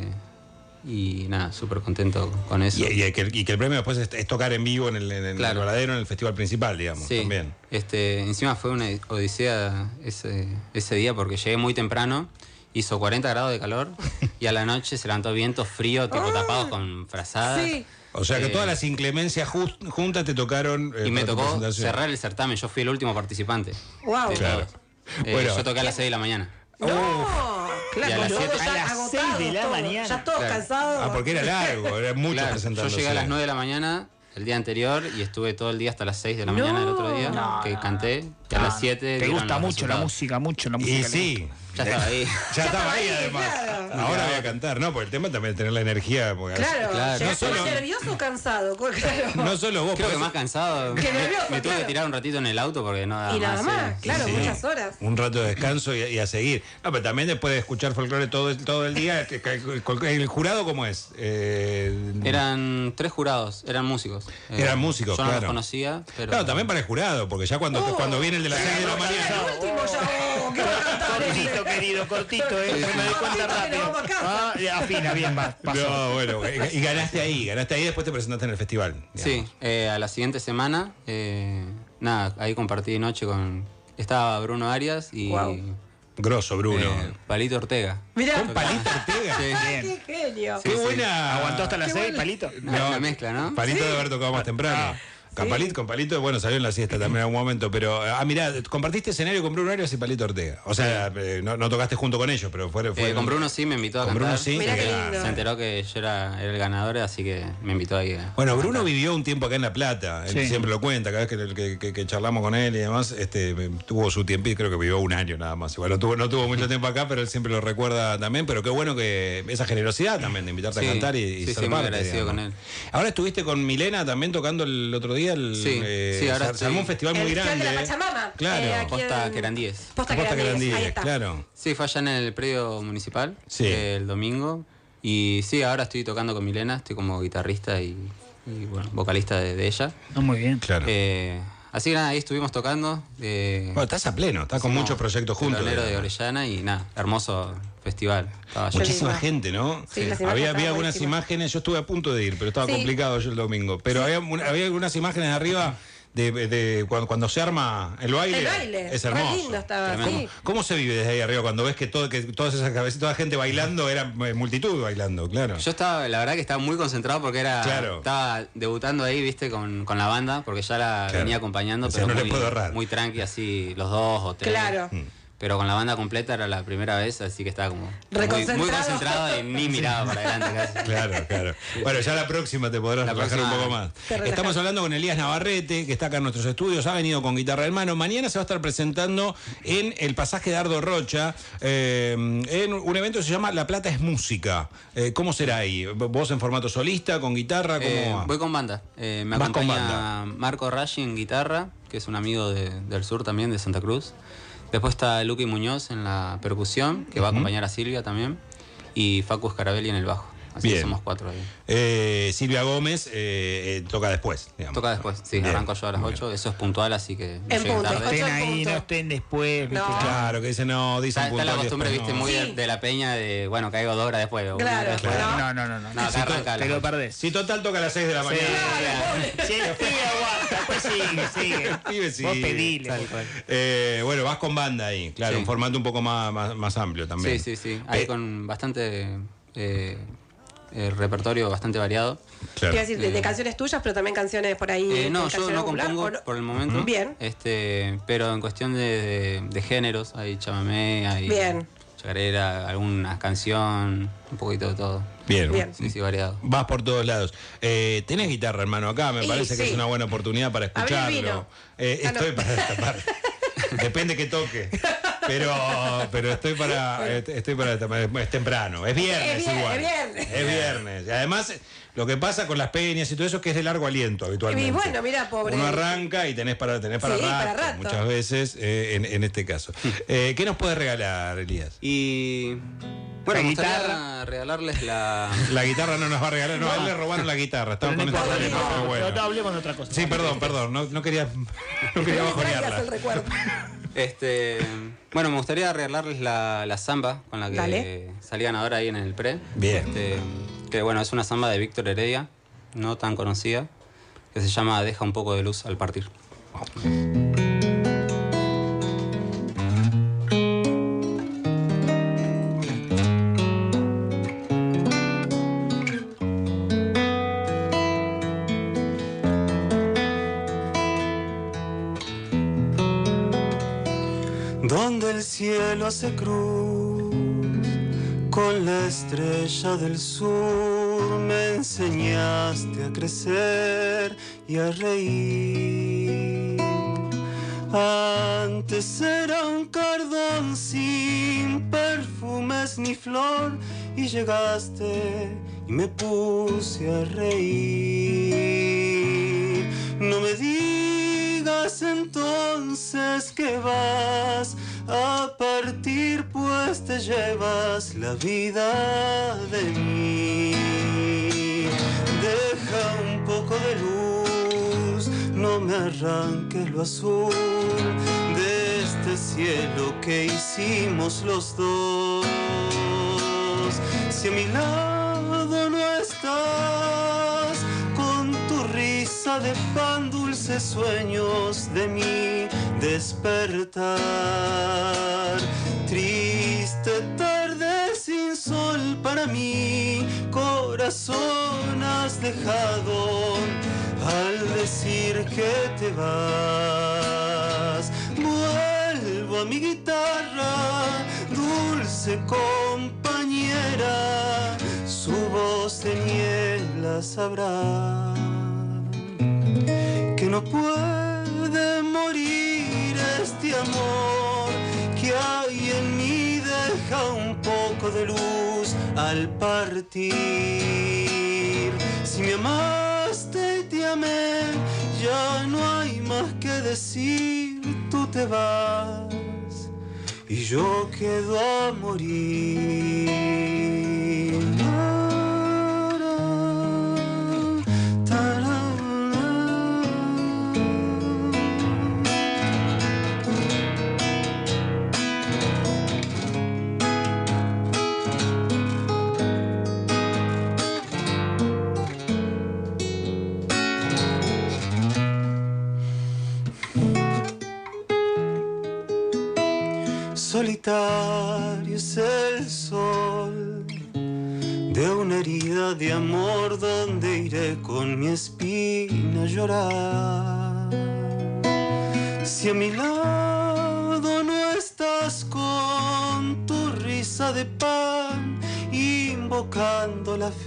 Y nada, súper contento con eso. Y que el premio después es tocar en vivo en el Claro. Varadero, en el festival principal, digamos, Sí, también. encima fue una odisea ese día porque llegué muy temprano, hizo 40 grados de calor y a la noche se levantó viento frío, tipo tapados con frazadas. Sí. O sea que todas las inclemencias juntas te tocaron. Y me para tu tocó presentación. cerrar el certamen, yo fui el último participante. Wow. de Claro. todos. Bueno. Yo toqué a las 6 de la mañana. No, Y a claro, las todos 7 ya a las agotados 6 de la todos, mañana. Ya todos Claro. cansados. Ah, porque era largo, era mucho Claro, yo presentándose. llegué a las 9 de la mañana el día anterior y estuve todo el día hasta las 6 de la mañana del otro día, que canté. Y a las 7 Te gusta mucho la música, Y sí. Ya estaba ahí. Ya estaba ahí, además. claro. Ahora voy a cantar, ¿no? Porque el tema también es tener la energía. Porque Claro, Claro. ¿llegaste No más solo- nervioso o cansado? Claro. no solo vos, Creo por que eso- más cansado. Qué nervioso, Me tuve claro. que tirar un ratito en el auto porque no daba Y nada más, ¿eh? claro, Sí. muchas horas. un rato de descanso y a seguir. No, pero también después de escuchar folclore todo el día, ¿el jurado cómo es? Eran 3 jurados, eran músicos. Eran músicos, yo no claro. los conocía, pero... Claro, también para el jurado, porque ya cuando viene el de las 6 de la mañana. El último ya, oh, ¿qué va a cantar Cortito, ese? querido, cortito, me doy cuenta Cortito, que nos rápido. vamos a casa. Afina, bien, va, pasó. No, bueno, y ganaste ahí, después te presentaste en el festival. Sí, a la siguiente semana, nada, ahí compartí noche con... Estaba Bruno Arias y Guau. Grosso, Bruno. Palito Ortega. Mirá. ¿Con Palito Ortega? ¡Qué genio! Qué buena. ¿Aguantó hasta las 6, Palito? Una mezcla, ¿no? Palito debe haber tocado más temprano. Con Palito, bueno, salió en la siesta también en algún momento, pero, mirá, compartiste escenario con Bruno Arias y Palito Ortega. O sea, no tocaste junto con ellos, pero fue con Bruno sí me invitó a con cantar. Bruno sí. Mirá qué lindo. Se enteró que yo era el ganador, así que me invitó ahí. Bueno, Bruno vivió un tiempo acá en La Plata, él Sí. siempre lo cuenta, cada vez que charlamos con él y demás, tuvo su tiempo, y creo que vivió un año nada más. Igual no tuvo mucho tiempo acá, pero él siempre lo recuerda también, pero qué bueno que esa generosidad también de invitarte a cantar y ser muy parte, agradecido digamos. con él. Ahora estuviste con Milena también tocando el otro día. Sí, ahora se armó un festival muy El grande. Festival de la Pachamama. Claro. Aquí Posta en- Querandíes. Posta Posta Querandíes, ahí Querandíes, está. claro. Sí, fue allá en el predio municipal Sí. el domingo. Y sí, ahora estoy tocando con Milena, estoy como guitarrista y bueno, vocalista de ella. Muy bien. Claro. Así que nada, ahí estuvimos tocando. Bueno, estás a pleno, estás con muchos proyectos juntos. Telonero de digamos. Orellana y nada, hermoso festival. Estaba lleno. Muchísima gente, ¿no? Sí, las imágenes Había estaban algunas buenísimas. imágenes, yo estuve a punto de ir, pero estaba Sí. complicado yo el domingo. Pero había algunas imágenes de arriba de cuando se arma el baile. El baile. Es Re hermoso. lindo estaba, Tremendo. sí. ¿Cómo se vive desde ahí arriba cuando ves que todas esas cabezas, toda la gente bailando, era multitud bailando, claro? Yo estaba, la verdad que estaba muy concentrado porque Claro. estaba debutando ahí, viste, con la banda, porque ya la Claro. venía acompañando, O sea, pero no le muy, puedo errar. muy tranqui, así los 2 o 3. Claro. Pero con la banda completa era la primera vez, así que estaba como muy Reconcentrado. concentrado y ni miraba para adelante casi. Claro. Bueno, ya la próxima te podrás La relajar un próxima poco más. te relajás. Estamos hablando con Elías Navarrete, que está acá en nuestros estudios, ha venido con guitarra en mano. Mañana se va a estar presentando en el pasaje de Ardo Rocha, en un evento que se llama La Plata es Música. ¿Cómo será ahí? ¿Vos en formato solista, con guitarra? ¿Cómo va? Voy con banda. Me Vas con acompaña Marco Rashi en guitarra, que es un amigo del sur también, de Santa Cruz. Después está Luqui Muñoz en la percusión, que va a acompañar a Silvia también. Y Facu Scarabelli en el bajo. Así Bien. que somos 4 ahí. Silvia Gómez toca después, digamos. Toca después, sí, Bien. arranco yo a las 8. Eso es puntual, así que no En lleguen punto, tarde. ocho Estén en ahí, punto. no estén después. ¿viste? No. Claro, que dicen no, dicen Está la puntual y costumbre, después viste, no. muy Sí. de la peña de, bueno, caigo 2 horas después. o una Claro, hora después. claro. No. No, acá arranca a Te las lo 8. perdés. Si total toca a las 6 de la Sí, mañana. sí, aguanta, después sigue. Pibe, sí. Vos pedile. Tal cual. Bueno, vas con banda ahí, claro, Sí. un formato un poco más amplio también. Sí. Ahí con bastante repertorio bastante variado. Claro. Quiero decir, de canciones tuyas, pero también canciones por ahí. No, yo canciones no populares, compongo ¿o no? por el momento. Bien. Pero en cuestión de géneros, hay chamamé, hay Bien. chacarera, alguna canción, un poquito de todo. Bien. Bien. Sí, variado. Vas por todos lados. Tenés guitarra, hermano, acá. Me Sí, parece que sí. es una buena oportunidad para Abrí el escucharlo. vino. Estoy no. para destapar. Depende que toque. Pero estoy para destapar. Es temprano. Es viernes Es igual. viernes. Es viernes. Y además, lo que pasa con las peñas y todo eso es que es de largo aliento habitualmente. Y bueno, mira, pobre. Uno arranca y tenés para Sí, rato, para rato. muchas veces, en este caso. ¿Qué nos puedes regalar, Elías? Y bueno, La me gustaría guitarra. regalarles la... La guitarra no nos va a regalar. No, a él le robaron la guitarra. Estaban Pero con no este importa, problema, pero no, bueno. no hablemos de otra cosa. Sí, perdón. No quería Traigas bajonearla. el recuerdo. Bueno, me gustaría regalarles la samba con la que Dale. salí ganadora ahí en el pre. Bien. Que bueno, es una samba de Víctor Heredia, no tan conocida, que se llama Deja un poco de luz al partir. Donde el cielo hace cruz con la estrella del sur, me enseñaste a crecer y a reír. Antes era un cardón sin perfumes ni flor, y llegaste y me puse a reír. No me digas entonces que vas a partir, pues te llevas la vida de mí. Deja un poco de luz, no me arranques lo azul de este cielo que hicimos los dos. Si a mi lado no estás, con tu risa de pan, dulces sueños de mi despertar. razón has dejado al decir que te vas. Vuelvo a mi guitarra, dulce compañera, su voz de niebla sabrá que no puede morir este amor que hay en mí, deja un poco de luz al partir. Si me amaste y te amé, ya no hay más que decir, tú te vas y yo quedo a morir. Solitario es el sol de una herida de amor donde iré con mi espina a llorar. Si a mi lado no estás con tu risa de pan, invocando la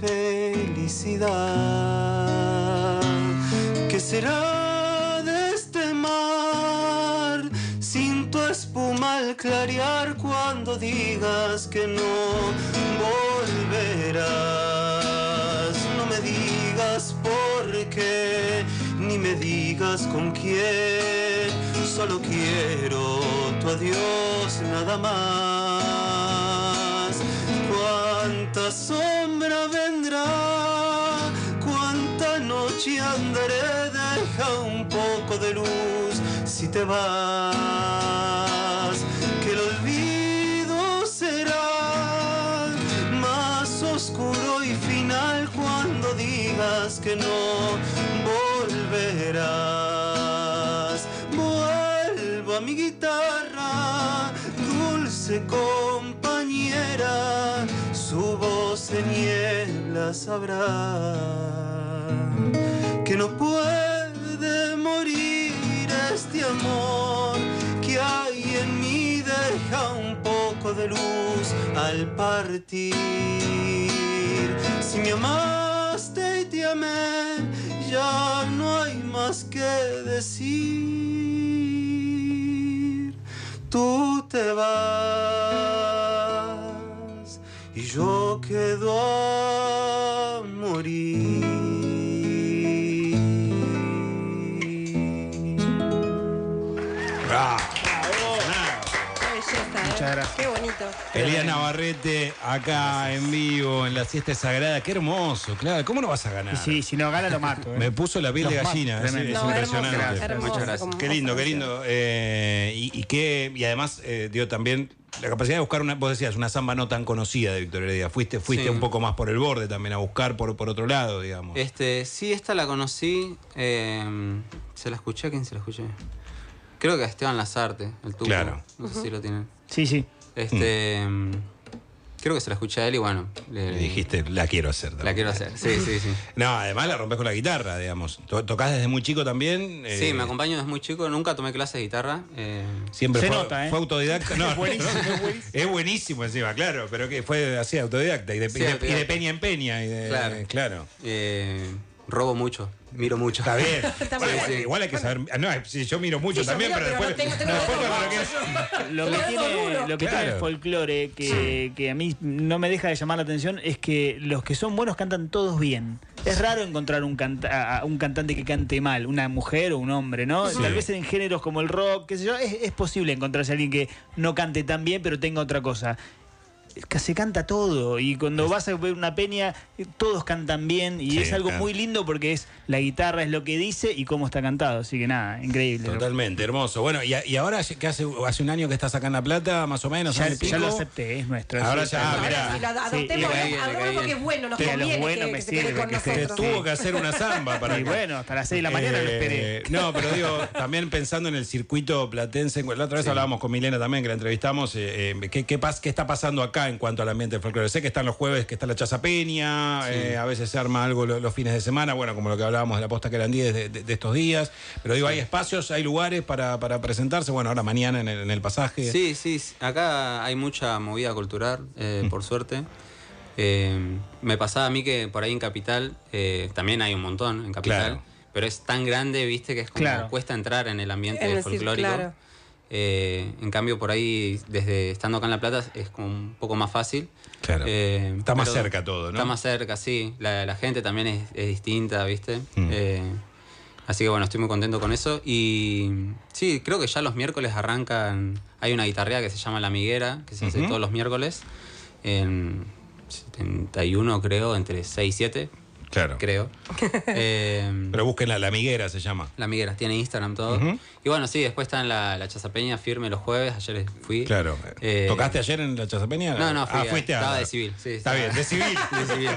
felicidad, ¿qué será de este mar sin tu espuma al clarear cuando digas que no volverás? No me digas por qué, ni me digas con quién, solo quiero tu adiós nada más. Cuánta sombra vendrá, cuánta noche andaré, deja un poco de luz si te vas, que el olvido será más oscuro y final cuando digas que no volverás. Vuelvo a mi guitarra, dulce compañera, su voz de niebla sabrá que no puede morir este amor que hay en mí, deja un poco de luz al partir. Si me amaste y te amé, ya no hay más que decir, tú te vas y yo quedo a morir. Muchas gracias. Qué bonito. Elías Navarrete, acá en vivo, en la siesta sagrada. Qué hermoso, claro. ¿Cómo no vas a ganar? Sí, si no gana lo mato. Me puso la piel de gallina. Es impresionante. Hermoso, Muchas gracias. Qué lindo, qué lindo. Y además, dio también la capacidad de buscar vos decías, una samba no tan conocida de Víctor Heredia. Fuiste sí, un poco más por el borde también, a buscar por otro lado, digamos. Sí, esta la conocí. ¿Se la escuché? ¿A quién se la escuché? Creo que a Esteban Lazarte, el tubo. Claro. No sé si lo tienen. Sí, sí. Creo que se la escuché a él y bueno. Le dijiste, la quiero hacer también. La quiero hacer, sí. No, además la rompes con la guitarra, digamos. ¿Tocás desde muy chico también? Sí, me acompaño desde muy chico. Nunca tomé clases de guitarra. Siempre se fue, nota, fue autodidacta. No, buenísimo. Es buenísimo encima, claro. Pero que fue así, autodidacta. Y de peña en peña. Claro. Robo mucho. Miro mucho. Está bien. Sí. Igual hay que saber. No, si yo miro mucho también, pero después. Lo que tiene el folclore que a mí no me deja de llamar la atención es que los que son buenos cantan todos bien. Es raro encontrar un cantante que cante mal, una mujer o un hombre, ¿no? Sí. Tal vez en géneros como el rock, qué sé yo, es posible encontrarse a alguien que no cante tan bien, pero tenga otra cosa. Se canta todo y cuando vas a ver una peña todos cantan bien y es algo muy lindo porque es la guitarra es lo que dice y cómo está cantado, así que nada, increíble. Totalmente, hermoso. Bueno, y ahora que hace un año que estás acá en La Plata, más o menos. Ya lo acepté, es nuestro. Ahora ya, si lo adoptemos porque es bueno, nos conviene que se quede con nosotros. Tuvo que hacer una samba para y bueno, hasta las 6 de la mañana lo esperé. No, pero digo, también pensando en el circuito platense, la otra vez hablábamos con Milena también, que la entrevistamos, ¿qué está pasando acá acá en cuanto al ambiente del folclore. Sé que están los jueves, que está la chazapeña, Sí. a veces se arma algo los fines de semana, bueno, como lo que hablábamos de la posta que eran 10 de estos días, pero digo, hay espacios, hay lugares para presentarse, bueno, ahora mañana en el pasaje. Sí, acá hay mucha movida cultural, por suerte. Me pasaba a mí que por ahí en Capital, también hay un montón en Capital, Claro. pero es tan grande, viste, que es como Claro. cuesta entrar en el ambiente Es decir, folclórico. claro. En cambio, por ahí, desde estando acá en La Plata, es como un poco más fácil. Claro. Está más pero cerca todo, ¿no? Está más cerca, sí. La gente también es distinta, ¿viste? Así que bueno, estoy muy contento con eso. Y sí, creo que ya los miércoles arrancan. Hay una guitarrea que se llama La Miguera, que se hace todos los miércoles. En 71, creo, entre 6 y 7. Claro. Creo. Pero busquen la Miguera, se llama. La Miguera, tiene Instagram, todo. Y bueno, sí, después está en la Chazapeña firme los jueves. Ayer fui. Claro. ¿Tocaste ayer en la chazapeña? No, fui. Fuiste Estaba de civil. Sí, Está bien, de civil. De civil.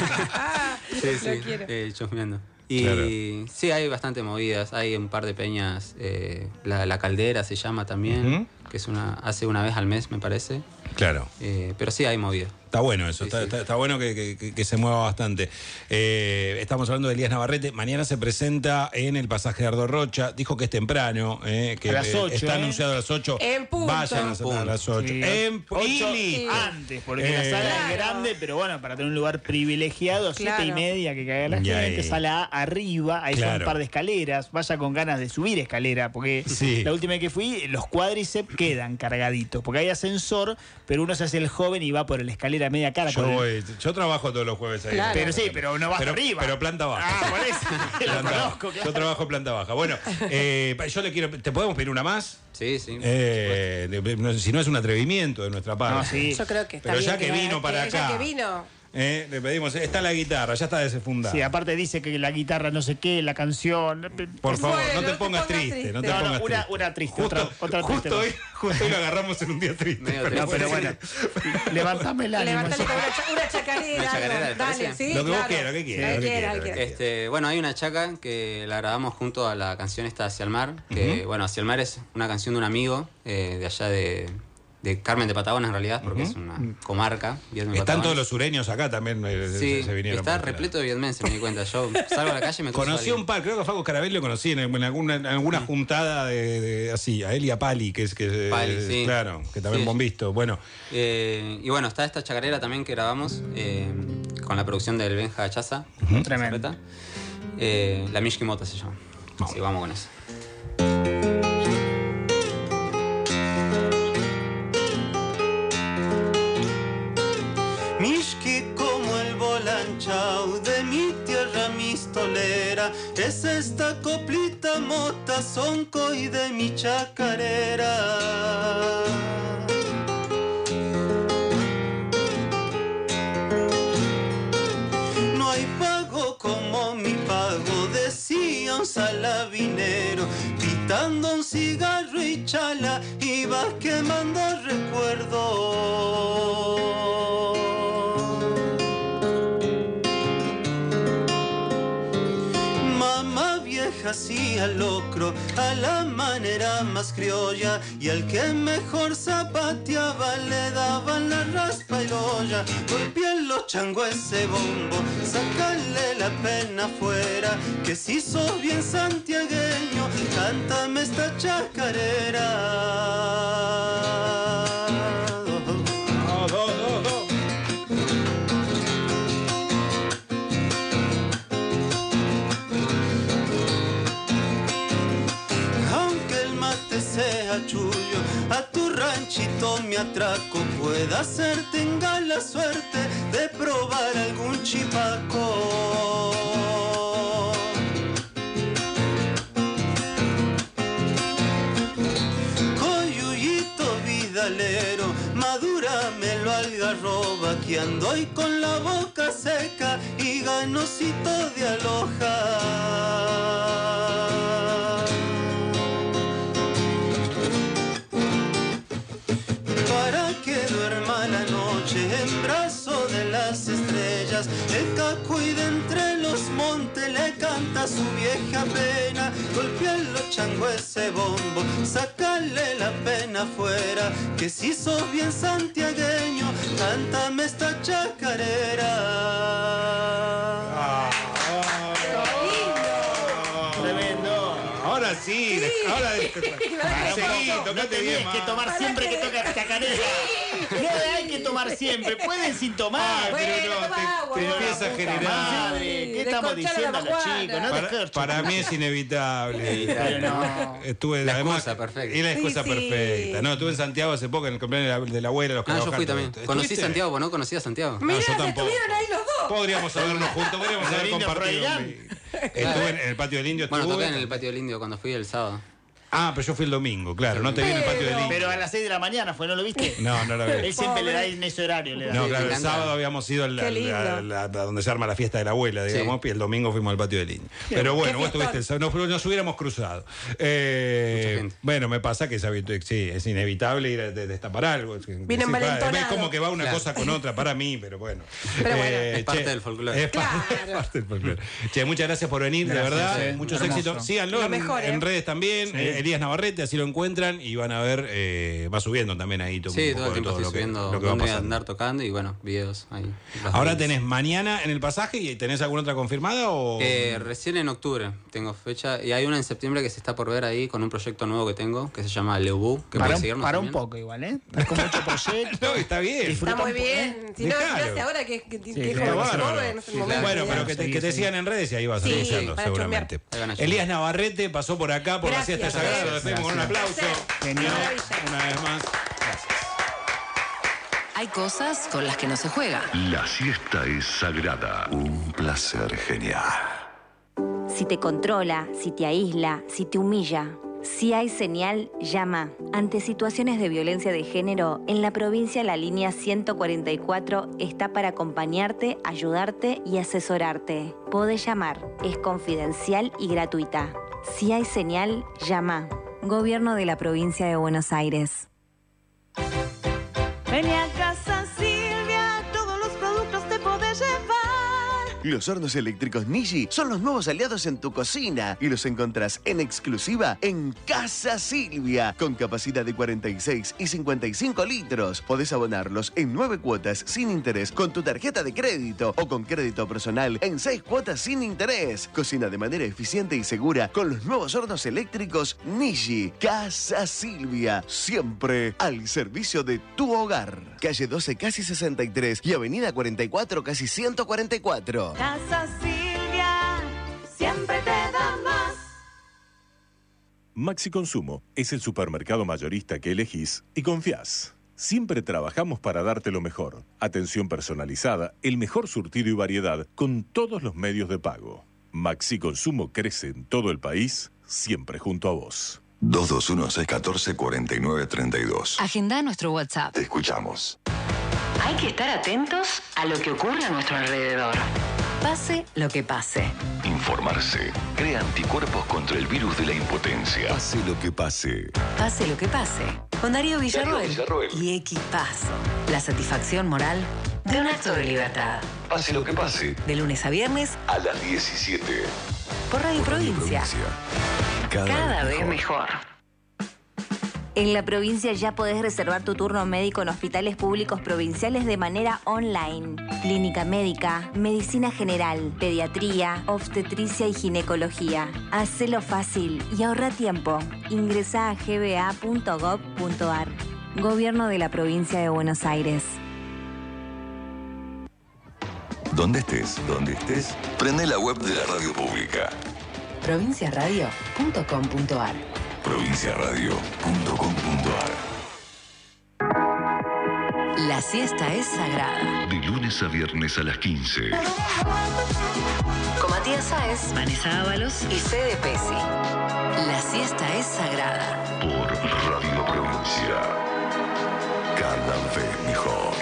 Sí. Chusmeando. Y sí, hay bastante movidas. Hay un par de peñas. La Caldera se llama también. Que es hace una vez al mes, me parece. Claro. Pero sí hay movida. Está bueno eso, está bueno que se mueva bastante. Estamos hablando de Elías Navarrete. Mañana se presenta en el pasaje de Ardo Rocha. Dijo que es temprano, que a las 8, está anunciado a las 8. En punto. Vayan a las 8. Sí. En 8 Ili. antes, porque la sala es grande, pero bueno, para tener un lugar privilegiado, 7:30 que caiga la Ya, gente, sala A arriba, ahí son un par de escaleras, vaya con ganas de subir escalera, porque la última vez que fui, los cuádriceps quedan cargaditos, porque hay ascensor, pero uno se hace el joven y va por la escalera media cara. Yo trabajo todos los jueves ahí. Claro. Pero sí, pero no vas arriba. Pero planta baja. Ah, por eso. Lo conozco, claro. Yo trabajo en planta baja. Bueno, yo le quiero. ¿Te podemos pedir una más? Sí. Si no es un atrevimiento de nuestra parte. No, sí. Yo creo que está Pero bien ya que vino para acá. Ya que vino. Le pedimos, está la guitarra, ya está desenfundada. Sí, aparte dice que la guitarra no sé qué, la canción. Por favor, no te pongas triste. No te pongas triste. Una triste, otra triste. Justo hoy lo agarramos en un día triste. No, pero bueno, levantame el ánimo. Levantale con una chacarera. Una chacarera, ¿te dale, parece? sí, Lo que vos claro. quieras, lo que quieras. Bueno, hay una chaca que la grabamos junto a la canción esta Hacia el Mar. Que, bueno, Hacia el Mar es una canción de un amigo de allá de Carmen de Patagones, en realidad, porque es una comarca. Están todos los sureños acá también. Sí, se vinieron está repleto de vietmenses, me di cuenta. Yo salgo a la calle y me cruzo conocí a un par, creo que a Fago Carabel lo conocí en alguna juntada de así, a él y a Pali, que Pali, sí. Claro, que también Sí. hemos visto. Bueno. Y bueno, está esta chacarera también que grabamos con la producción del Benja Chaza. Tremendo. La Mishki Mota se llama. Sí, vamos con eso. Mishki como el bolanchao de mi tierra mistolera, es esta coplita mota sonco y de mi chacarera. No hay pago como mi pago, decía un salabinero, pitando un cigarro y chala, iba quemando recuerdos. Hacía locro a la manera más criolla, y al que mejor zapateaba le daban la raspa y olla. Golpeé los changos ese bombo, sacarle la pena afuera, que si sos bien santiagueño, cántame esta chacarera. Sea chullo, a tu ranchito me atraco, pueda ser tenga la suerte de probar algún chipaco. Coyuyito vidalero, madúramelo algarroba, que ando hoy con la boca seca y ganosito de aloja. En brazo de las estrellas, el caco y de entre los montes le canta su vieja pena. Golpealo, chango, ese bombo, sacale la pena afuera, que si sos bien santiagueño, cántame esta chacarera. Tremendo. Ahora sí, ahora seguí, tocate bien. Tienes que tomar siempre que toca chacarera. No hay que tomar siempre, pueden sin tomar. Pero no, te empieza a generar. Madre, ¿qué estamos diciendo a los chicos? No Para mí es inevitable. Pero no. Estuve La además. excusa perfecta. Y la excusa Sí. perfecta. No, estuve en Santiago hace poco en el cumpleaños de la abuela. Los Yo fui también. ¿Estuviste? Conocí Santiago, ¿vos no conocías a Santiago? Mirá, yo que tampoco. estuvieron ahí los dos. Podríamos habernos juntos, podríamos haber Indio compartido. Froilán. Estuve en el patio del Indio. Bueno, estuve. toqué en el patio del Indio cuando fui el sábado. Ah, pero yo fui el domingo, claro. No te vi en el patio del Indio. Pero a las 6 de la mañana fue, ¿no lo viste? No, no lo vi. Él siempre le da en ese horario. Le da. No, Sí, claro, me el encanta. sábado habíamos ido a donde se arma la fiesta de la abuela, digamos, y el domingo fuimos al patio del Indio. Pero bueno, vos estuviste el sábado, nos hubiéramos cruzado. Bueno, me pasa que sí, es inevitable ir a destapar algo. Vienen Sí, valentonados. es como que va una Claro. cosa con otra para mí, pero bueno. Pero bueno, es parte del folclore. Es parte del folclore. Che, muchas gracias por venir, de Gracias, verdad. Muchos hermoso. éxitos. Síganlo Lo mejor, en redes también. Sí. Elías Navarrete, así lo encuentran y van a ver, va subiendo también ahí un Sí, poco todo el de tiempo estoy lo que subiendo va dónde voy a pasando. andar tocando y bueno, videos ahí. Los Ahora reels. tenés mañana en el pasaje y tenés alguna otra confirmada o. Recién en octubre tengo fecha y hay una en septiembre que se está por ver ahí con un proyecto nuevo que tengo que se llama Leubú, que puede seguirnos Para un también. poco igual, ¿eh? Es con mucho proyecto. No, está bien. Está muy bien. Si no, Dejalo. fíjate ahora que es Está joven, bárbaro. no es el momento. Bueno, pero que te Sí. sigan en redes y ahí vas Sí, anunciando para seguramente. Ahí van a llegar. Elías Navarrete pasó por acá por Gracias, la siesta sagrada. Lo despedimos con un aplauso. Genial. Una vez más. Hay cosas con las que no se juega. La siesta es sagrada. Un placer genial. Si te controla, si te aísla, si te humilla. Si hay señal, llama. Ante situaciones de violencia de género, en la provincia la línea 144 está para acompañarte, ayudarte y asesorarte. Podés llamar, es confidencial y gratuita. Si hay señal, llama. Gobierno de la provincia de Buenos Aires. Ven a casa Silvia, todos los productos te podés llevar. Los hornos eléctricos Niji son los nuevos aliados en tu cocina y los encontrás en exclusiva en Casa Silvia, con capacidad de 46 y 55 litros. Podés abonarlos en 9 cuotas sin interés con tu tarjeta de crédito o con crédito personal en 6 cuotas sin interés. Cocina de manera eficiente y segura con los nuevos hornos eléctricos Niji. Casa Silvia, siempre al servicio de tu hogar. Calle 12 casi 63 y Avenida 44 casi 144. Casa Silvia, siempre te da más. Maxi Consumo es el supermercado mayorista que elegís y confías. Siempre trabajamos para darte lo mejor. Atención personalizada, el mejor surtido y variedad con todos los medios de pago. Maxi Consumo crece en todo el país, siempre junto a vos. 221-614-4932. Agenda nuestro WhatsApp. Te escuchamos. Hay que estar atentos a lo que ocurre a nuestro alrededor. Pase lo que pase. Informarse. Crea anticuerpos contra el virus de la impotencia. Pase lo que pase. Pase lo que pase. Con Darío Villarroel. Villarroel. Y Equipazo. La satisfacción moral de un acto de libertad. Pase lo que pase. De lunes a viernes A las 17. por Radio Provincia. Cada vez mejor. En la provincia ya podés reservar tu turno médico en hospitales públicos provinciales de manera online. Clínica médica, medicina general, pediatría, obstetricia y ginecología. Hacelo fácil y ahorra tiempo. Ingresá a gba.gov.ar. Gobierno de la provincia de Buenos Aires. Donde estés, prende la web de la radio pública. Provinciaradio.com.ar. Provinciaradio.com.ar. La siesta es sagrada. De lunes a viernes a las 15. Con Matías Sáez, Vanessa Ábalos y Fede Pesi. La siesta es sagrada. Por Radio Provincia. Cada vez mejor.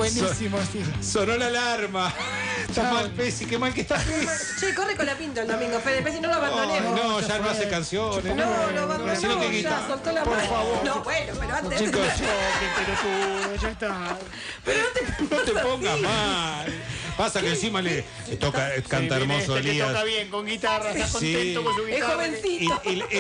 Buenísimo, sí. Sonó la alarma. Está mal, Pesi, qué mal que está Pesi. Che, corre con la pinta el domingo, Fede. Pesi, no lo abandonemos. No, ya no hace canciones. No, lo abandonó, ya soltó la mano. favor. No, bueno, pero antes. Chicos, qué pelotudo, ya está. Pero no te pongas mal. Pasa que encima le toca, canta hermoso Que Elías. toca bien con guitarra, está Sí. contento con su guitarra. Es jovencito. Y